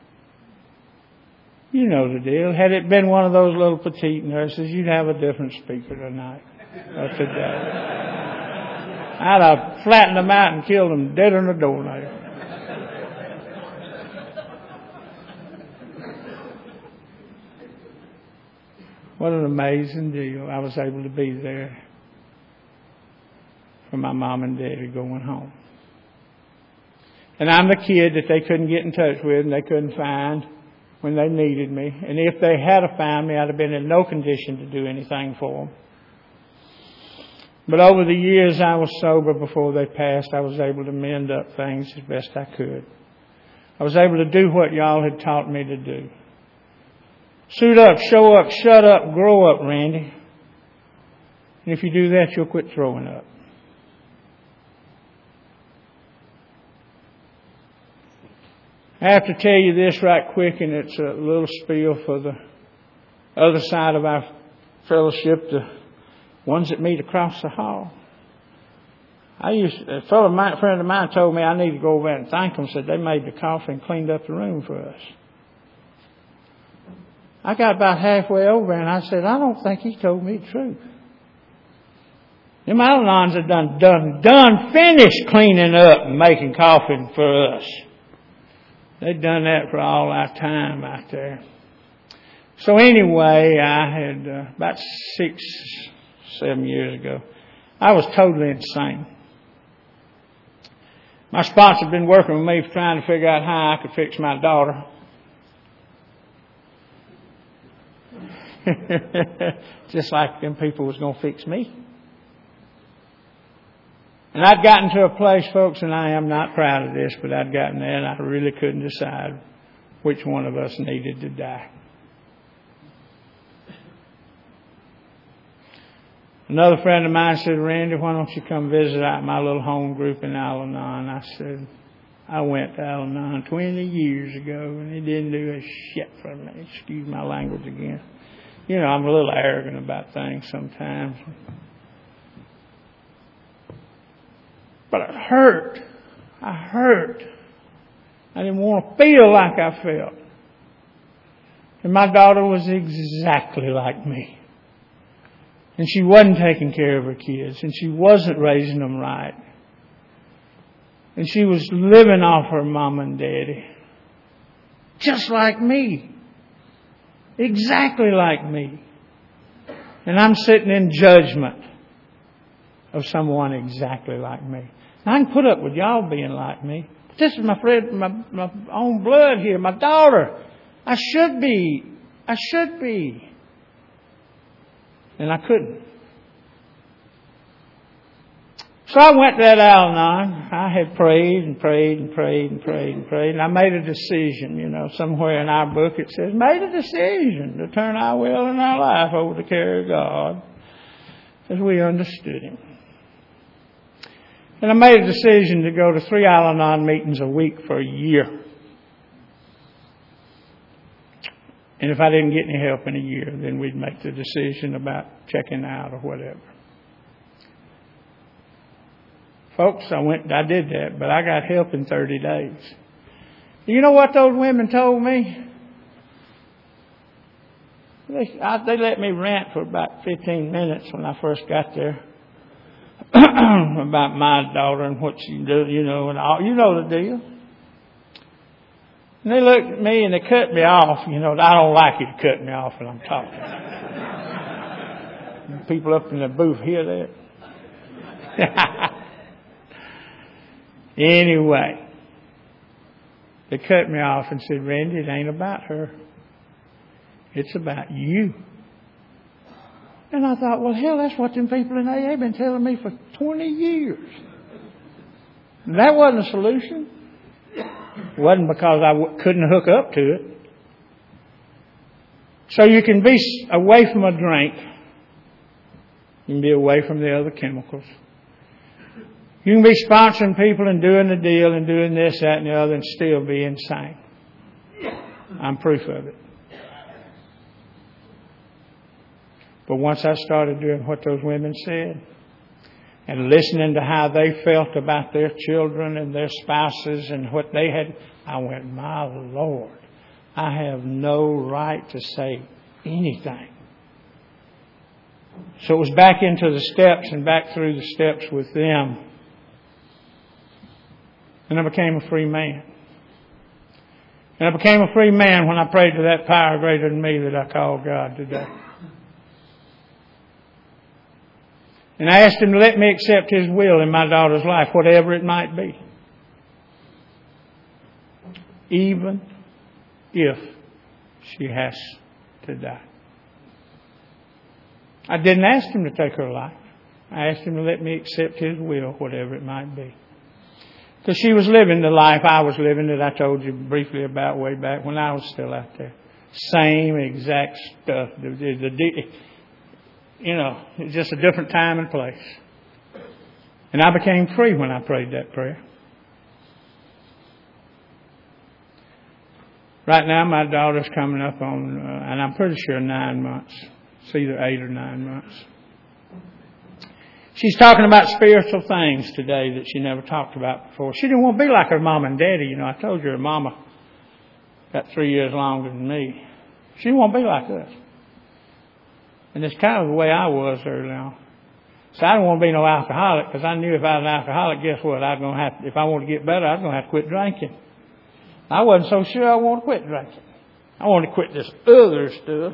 You know the deal. Had it been one of those little petite nurses, you'd have a different speaker tonight or today. I'd have flattened them out and killed them dead on the doornail. What an amazing deal. I was able to be there for my mom and daddy going home. And I'm the kid that they couldn't get in touch with and they couldn't find when they needed me. And if they had found me, I'd have been in no condition to do anything for them. But over the years I was sober before they passed, I was able to mend up things as best I could. I was able to do what y'all had taught me to do. Suit up, show up, shut up, grow up, Randy. And if you do that, you'll quit throwing up. I have to tell you this right quick, and it's a little spiel for the other side of our fellowship, the ones that meet across the hall. I used to, a fellow, my friend of mine told me I need to go over and thank them. Said they made the coffee and cleaned up the room for us. I got about halfway over and I said, I don't think he told me the truth. Them Al-Anons have done, done, done finished cleaning up and making coffee for us. They've done that for all our time out there. So anyway, I had uh, about six, seven years ago, I was totally insane. My sponsor had been working with me trying to figure out how I could fix my daughter. Just like them people was going to fix me. And I'd gotten to a place, folks, and I am not proud of this, but I'd gotten there and I really couldn't decide which one of us needed to die. Another friend of mine said, Randy, why don't you come visit out my little home group in Al-Anon? I said, I went to Al-Anon twenty years ago and it didn't do a shit for me. Excuse my language again. You know, I'm a little arrogant about things sometimes. But it hurt. I hurt. I didn't want to feel like I felt. And my daughter was exactly like me. And she wasn't taking care of her kids. And she wasn't raising them right. And she was living off her mom and daddy. Just like me. Exactly like me. And I'm sitting in judgment of someone exactly like me. Now, I can put up with y'all being like me. But this is my friend, my, my own blood here, my daughter. I should be. I should be. And I couldn't. So I went to that Al-Anon. I had prayed and prayed and prayed and prayed and prayed. And I made a decision, you know, somewhere in our book it says, made a decision to turn our will and our life over to the care of God as we understood Him. And I made a decision to go to three Al-Anon meetings a week for a year. And if I didn't get any help in a year, then we'd make the decision about checking out or whatever. Folks, I went, I did that, but I got help in thirty days. You know what those women told me? They, I, they let me rant for about fifteen minutes when I first got there about my daughter and what she do, you know, and all, you know the deal. And they looked at me and they cut me off. You know, I don't like you to cut me off when I'm talking. People up in the booth hear that. Anyway, they cut me off and said, Randy, it ain't about her. It's about you. And I thought, well, hell, that's what them people in A A have been telling me for twenty years. And that wasn't a solution. It wasn't because I w- couldn't hook up to it. So you can be away from a drink. You can be away from the other chemicals. You can be sponsoring people and doing the deal and doing this, that, and the other and still be insane. I'm proof of it. But once I started doing what those women said and listening to how they felt about their children and their spouses and what they had, I went, my Lord, I have no right to say anything. So it was back into the steps and back through the steps with them. And I became a free man. And I became a free man when I prayed to that power greater than me that I call God today. And I asked Him to let me accept His will in my daughter's life, whatever it might be. Even if she has to die. I didn't ask Him to take her life. I asked Him to let me accept His will, whatever it might be. Because she was living the life I was living that I told you briefly about way back when I was still out there. Same exact stuff. The, the, the, you know, it's just a different time and place. And I became free when I prayed that prayer. Right now, my daughter's coming up on, uh, and I'm pretty sure nine months. It's either eight or nine months. She's talking about spiritual things today that she never talked about before. She didn't want to be like her mom and daddy. You know, I told you her mama got three years longer than me. She didn't want to be like us. And it's kind of the way I was early on. So I didn't want to be no alcoholic because I knew if I was an alcoholic, guess what? I was going to have to, if I wanted to get better, I was going to have to quit drinking. I wasn't so sure I wanted to quit drinking. I wanted to quit this other stuff.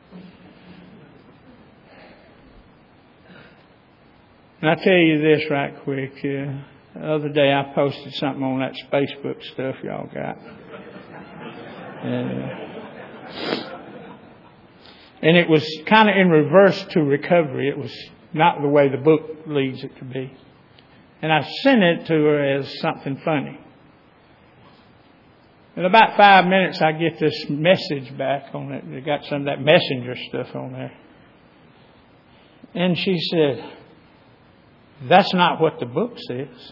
And I tell you this right quick. Uh, the other day I posted something on that Facebook stuff y'all got. Uh, And it was kind of in reverse to recovery. It was not the way the book leads it to be. And I sent it to her as something funny. In about five minutes, I get this message back on it. They got some of that messenger stuff on there. And she said, "That's not what the book says."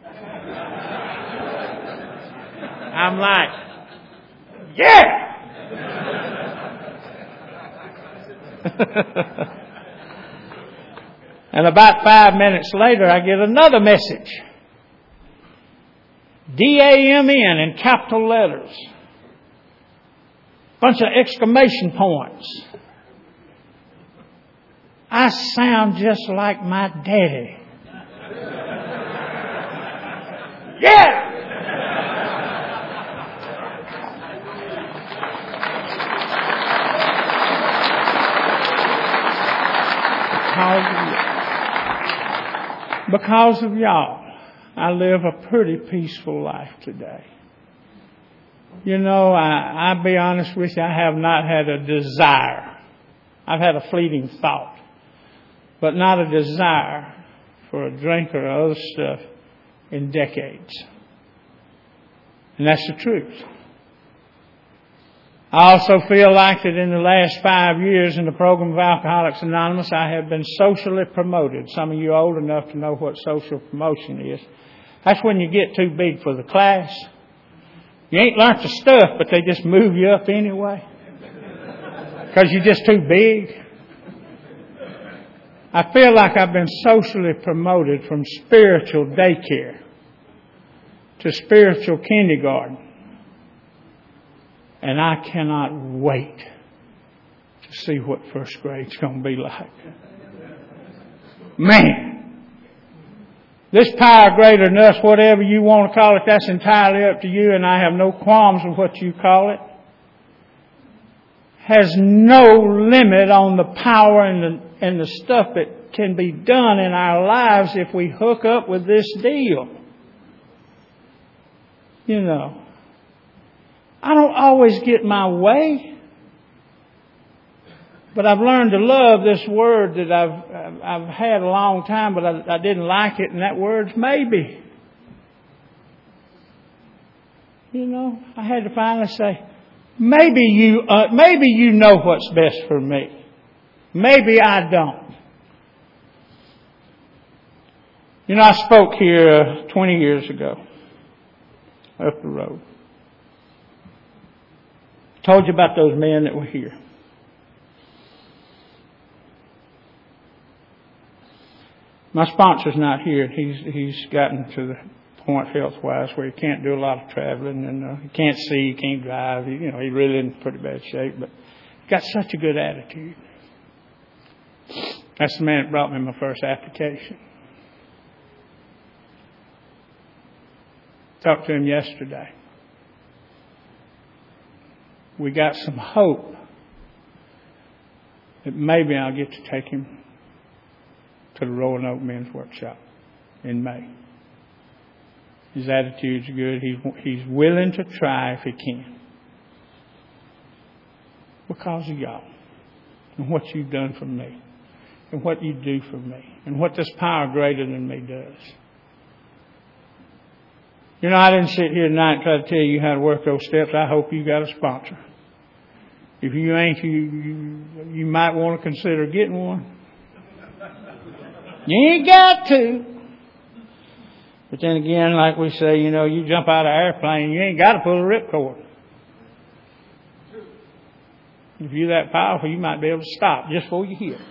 I'm like, yeah! And about five minutes later, I get another message. D A M N in capital letters. Bunch of exclamation points. I sound just like my daddy. Yeah! Because of y'all, I live a pretty peaceful life today. You know, I, I'll be honest with you, I have not had a desire. I've had a fleeting thought, but not a desire for a drink or other stuff in decades. And that's the truth. I also feel like that in the last five years in the program of Alcoholics Anonymous, I have been socially promoted. Some of you are old enough to know what social promotion is. That's when you get too big for the class. You ain't learnt the stuff, but they just move you up anyway. Because you're just too big. I feel like I've been socially promoted from spiritual daycare to spiritual kindergarten. And I cannot wait to see what first grade's going to be like. Man, this power greater than us, whatever you want to call it, that's entirely up to you, and I have no qualms with what you call it. Has no limit on the power and the, and the stuff that can be done in our lives if we hook up with this deal. You know. I don't always get my way, but I've learned to love this word that I've I've had a long time, but I, I didn't like it, and that word's maybe. You know, I had to finally say, maybe you uh, maybe you know what's best for me. Maybe I don't. You know, I spoke here uh, twenty years ago, up the road. Told you about those men that were here. My sponsor's not here. He's he's gotten to the point health-wise where he can't do a lot of traveling, and uh, he can't see, he can't drive. He, you know, he's really in pretty bad shape, but he's got such a good attitude. That's the man that brought me my first application. Talked to him yesterday. We got some hope that maybe I'll get to take him to the Roanoke Men's Workshop in May. His attitude's good. He's, he's willing to try if he can. Because of y'all. And what you've done for me. And what you do for me. And what this power greater than me does. You know, I didn't sit here tonight and try to tell you how to work those steps. I hope you got a sponsor. If you ain't, you, you, you might want to consider getting one. You ain't got to. But then again, like we say, you know, you jump out of an airplane, you ain't got to pull a ripcord. If you're that powerful, you might be able to stop just before you hit.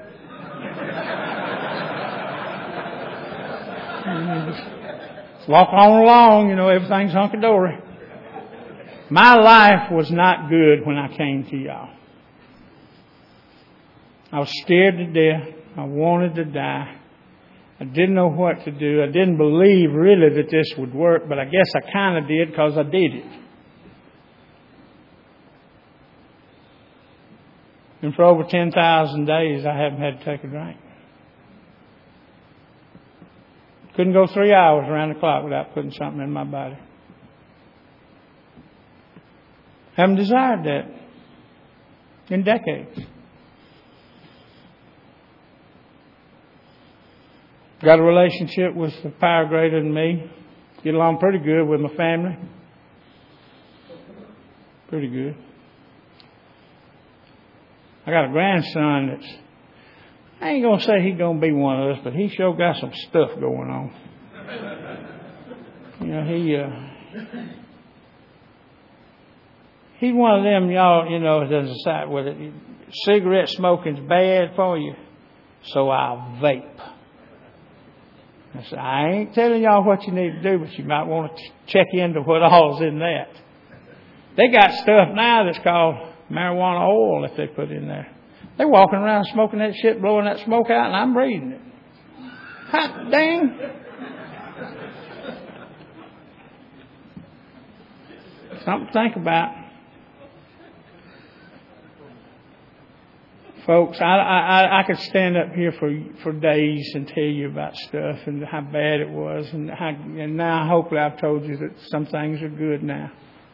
Walk on along, you know, everything's hunky-dory. My life was not good when I came to y'all. I was scared to death. I wanted to die. I didn't know what to do. I didn't believe really that this would work, but I guess I kind of did because I did it. And for over ten thousand days, I haven't had to take a drink. Couldn't go three hours around the clock without putting something in my body. Haven't desired that in decades. Got a relationship with the power greater than me. Get along pretty good with my family. Pretty good. I got a grandson that's, I ain't going to say he's going to be one of us, but he sure got some stuff going on. You know, he, uh, he's one of them, y'all, you know, that doesn't decide whether cigarette smoking's bad for you, so I'll vape. I said, I ain't telling y'all what you need to do, but you might want to check into what all's in that. They got stuff now that's called marijuana oil that they put in there. They're walking around smoking that shit, blowing that smoke out, and I'm breathing it. Hot dang. Something to think about. Folks, I, I, I could stand up here for for days and tell you about stuff and how bad it was. And, how, and now, hopefully, I've told you that some things are good now.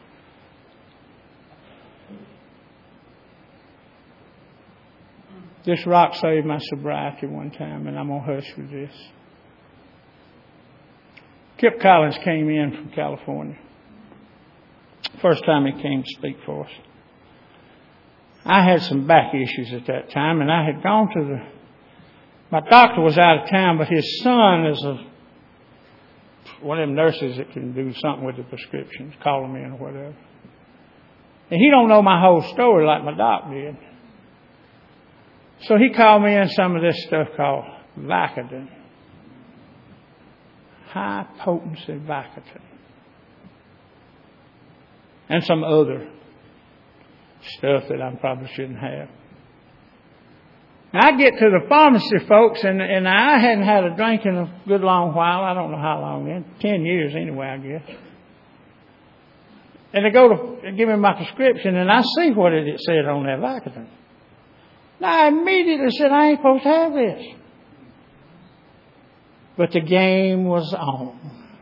This rock saved my sobriety one time, and I'm going to hush with this. Kip Collins came in from California. First time he came to speak for us. I had some back issues at that time, and I had gone to the... My doctor was out of town, but his son is a one of them nurses that can do something with the prescriptions, call them in or whatever. And he don't know my whole story like my doc did. So he called me in some of this stuff called Vicodin. High potency Vicodin. And some other stuff that I probably shouldn't have. Now I get to the pharmacy, folks, and, and I hadn't had a drink in a good long while. I don't know how long then. Ten years anyway, I guess. And they go to give me my prescription, and I see what it said on that Vicodin. Now I immediately said, I ain't supposed to have this. But the game was on.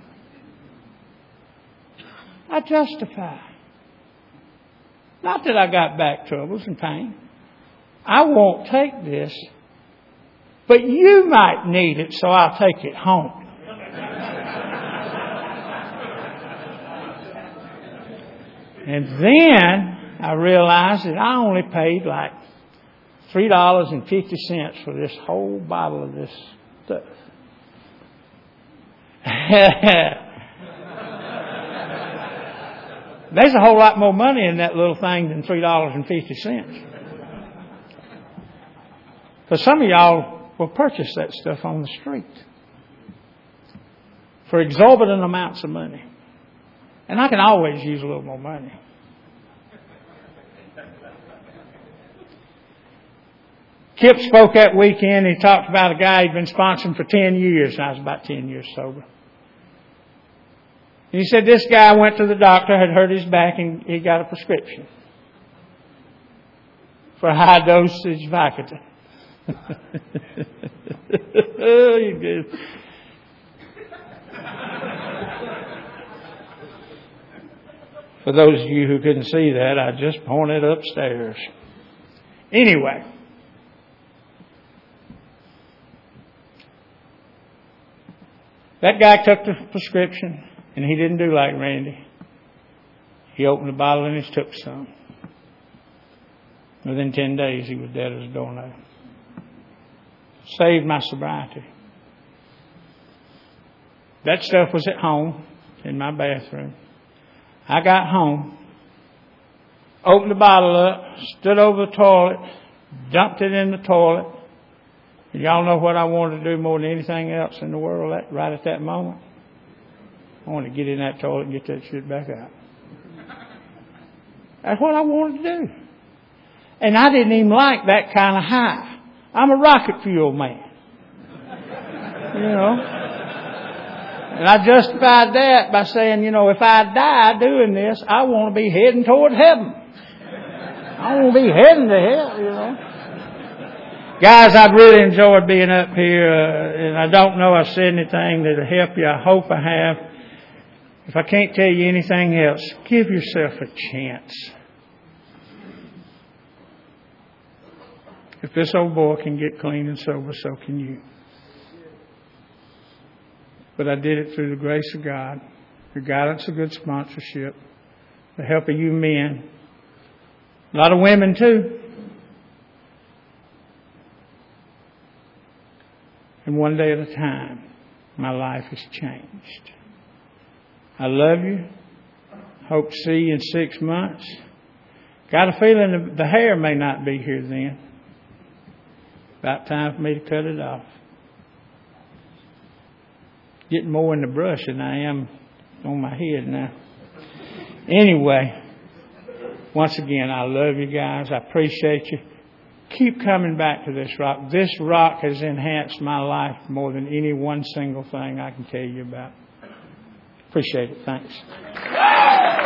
I justify. Not that I got back troubles and pain. I won't take this, but you might need it, so I'll take it home. And then I realized that I only paid like three dollars and fifty cents for this whole bottle of this stuff. There's a whole lot more money in that little thing than three dollars and fifty cents. Because some of y'all will purchase that stuff on the street for exorbitant amounts of money. And I can always use a little more money. Kip spoke that weekend. He talked about a guy he'd been sponsoring for ten years. And I was about ten years sober. And he said this guy went to the doctor, had hurt his back, and he got a prescription for high dosage Vicodin. Oh, you good. For those of you who couldn't see that, I just pointed upstairs. Anyway. That guy took the prescription, and he didn't do like Randy. He opened the bottle and he took some. Within ten days, he was dead as a doornail. Saved my sobriety. That stuff was at home, in my bathroom. I got home, opened the bottle up, stood over the toilet, dumped it in the toilet. Y'all know what I wanted to do more than anything else in the world at, right at that moment? I wanted to get in that toilet and get that shit back out. That's what I wanted to do. And I didn't even like that kind of high. I'm a rocket fuel man. You know? And I justified that by saying, you know, if I die doing this, I want to be heading toward heaven. I want to be heading to hell, you know. Guys, I've really enjoyed being up here, uh, and I don't know I've said anything that'll help you. I hope I have. If I can't tell you anything else, give yourself a chance. If this old boy can get clean and sober, so can you. but I did it through the grace of God, the guidance of good sponsorship, the help of you men, a lot of women too. And one day at a time, my life has changed. I love you. Hope to see you in six months. Got a feeling the hair may not be here then. About time for me to cut it off. Getting more in the brush than I am on my head now. Anyway, once again, I love you guys. I appreciate you. Keep coming back to this rock. This rock has enhanced my life more than any one single thing I can tell you about. Appreciate it. Thanks.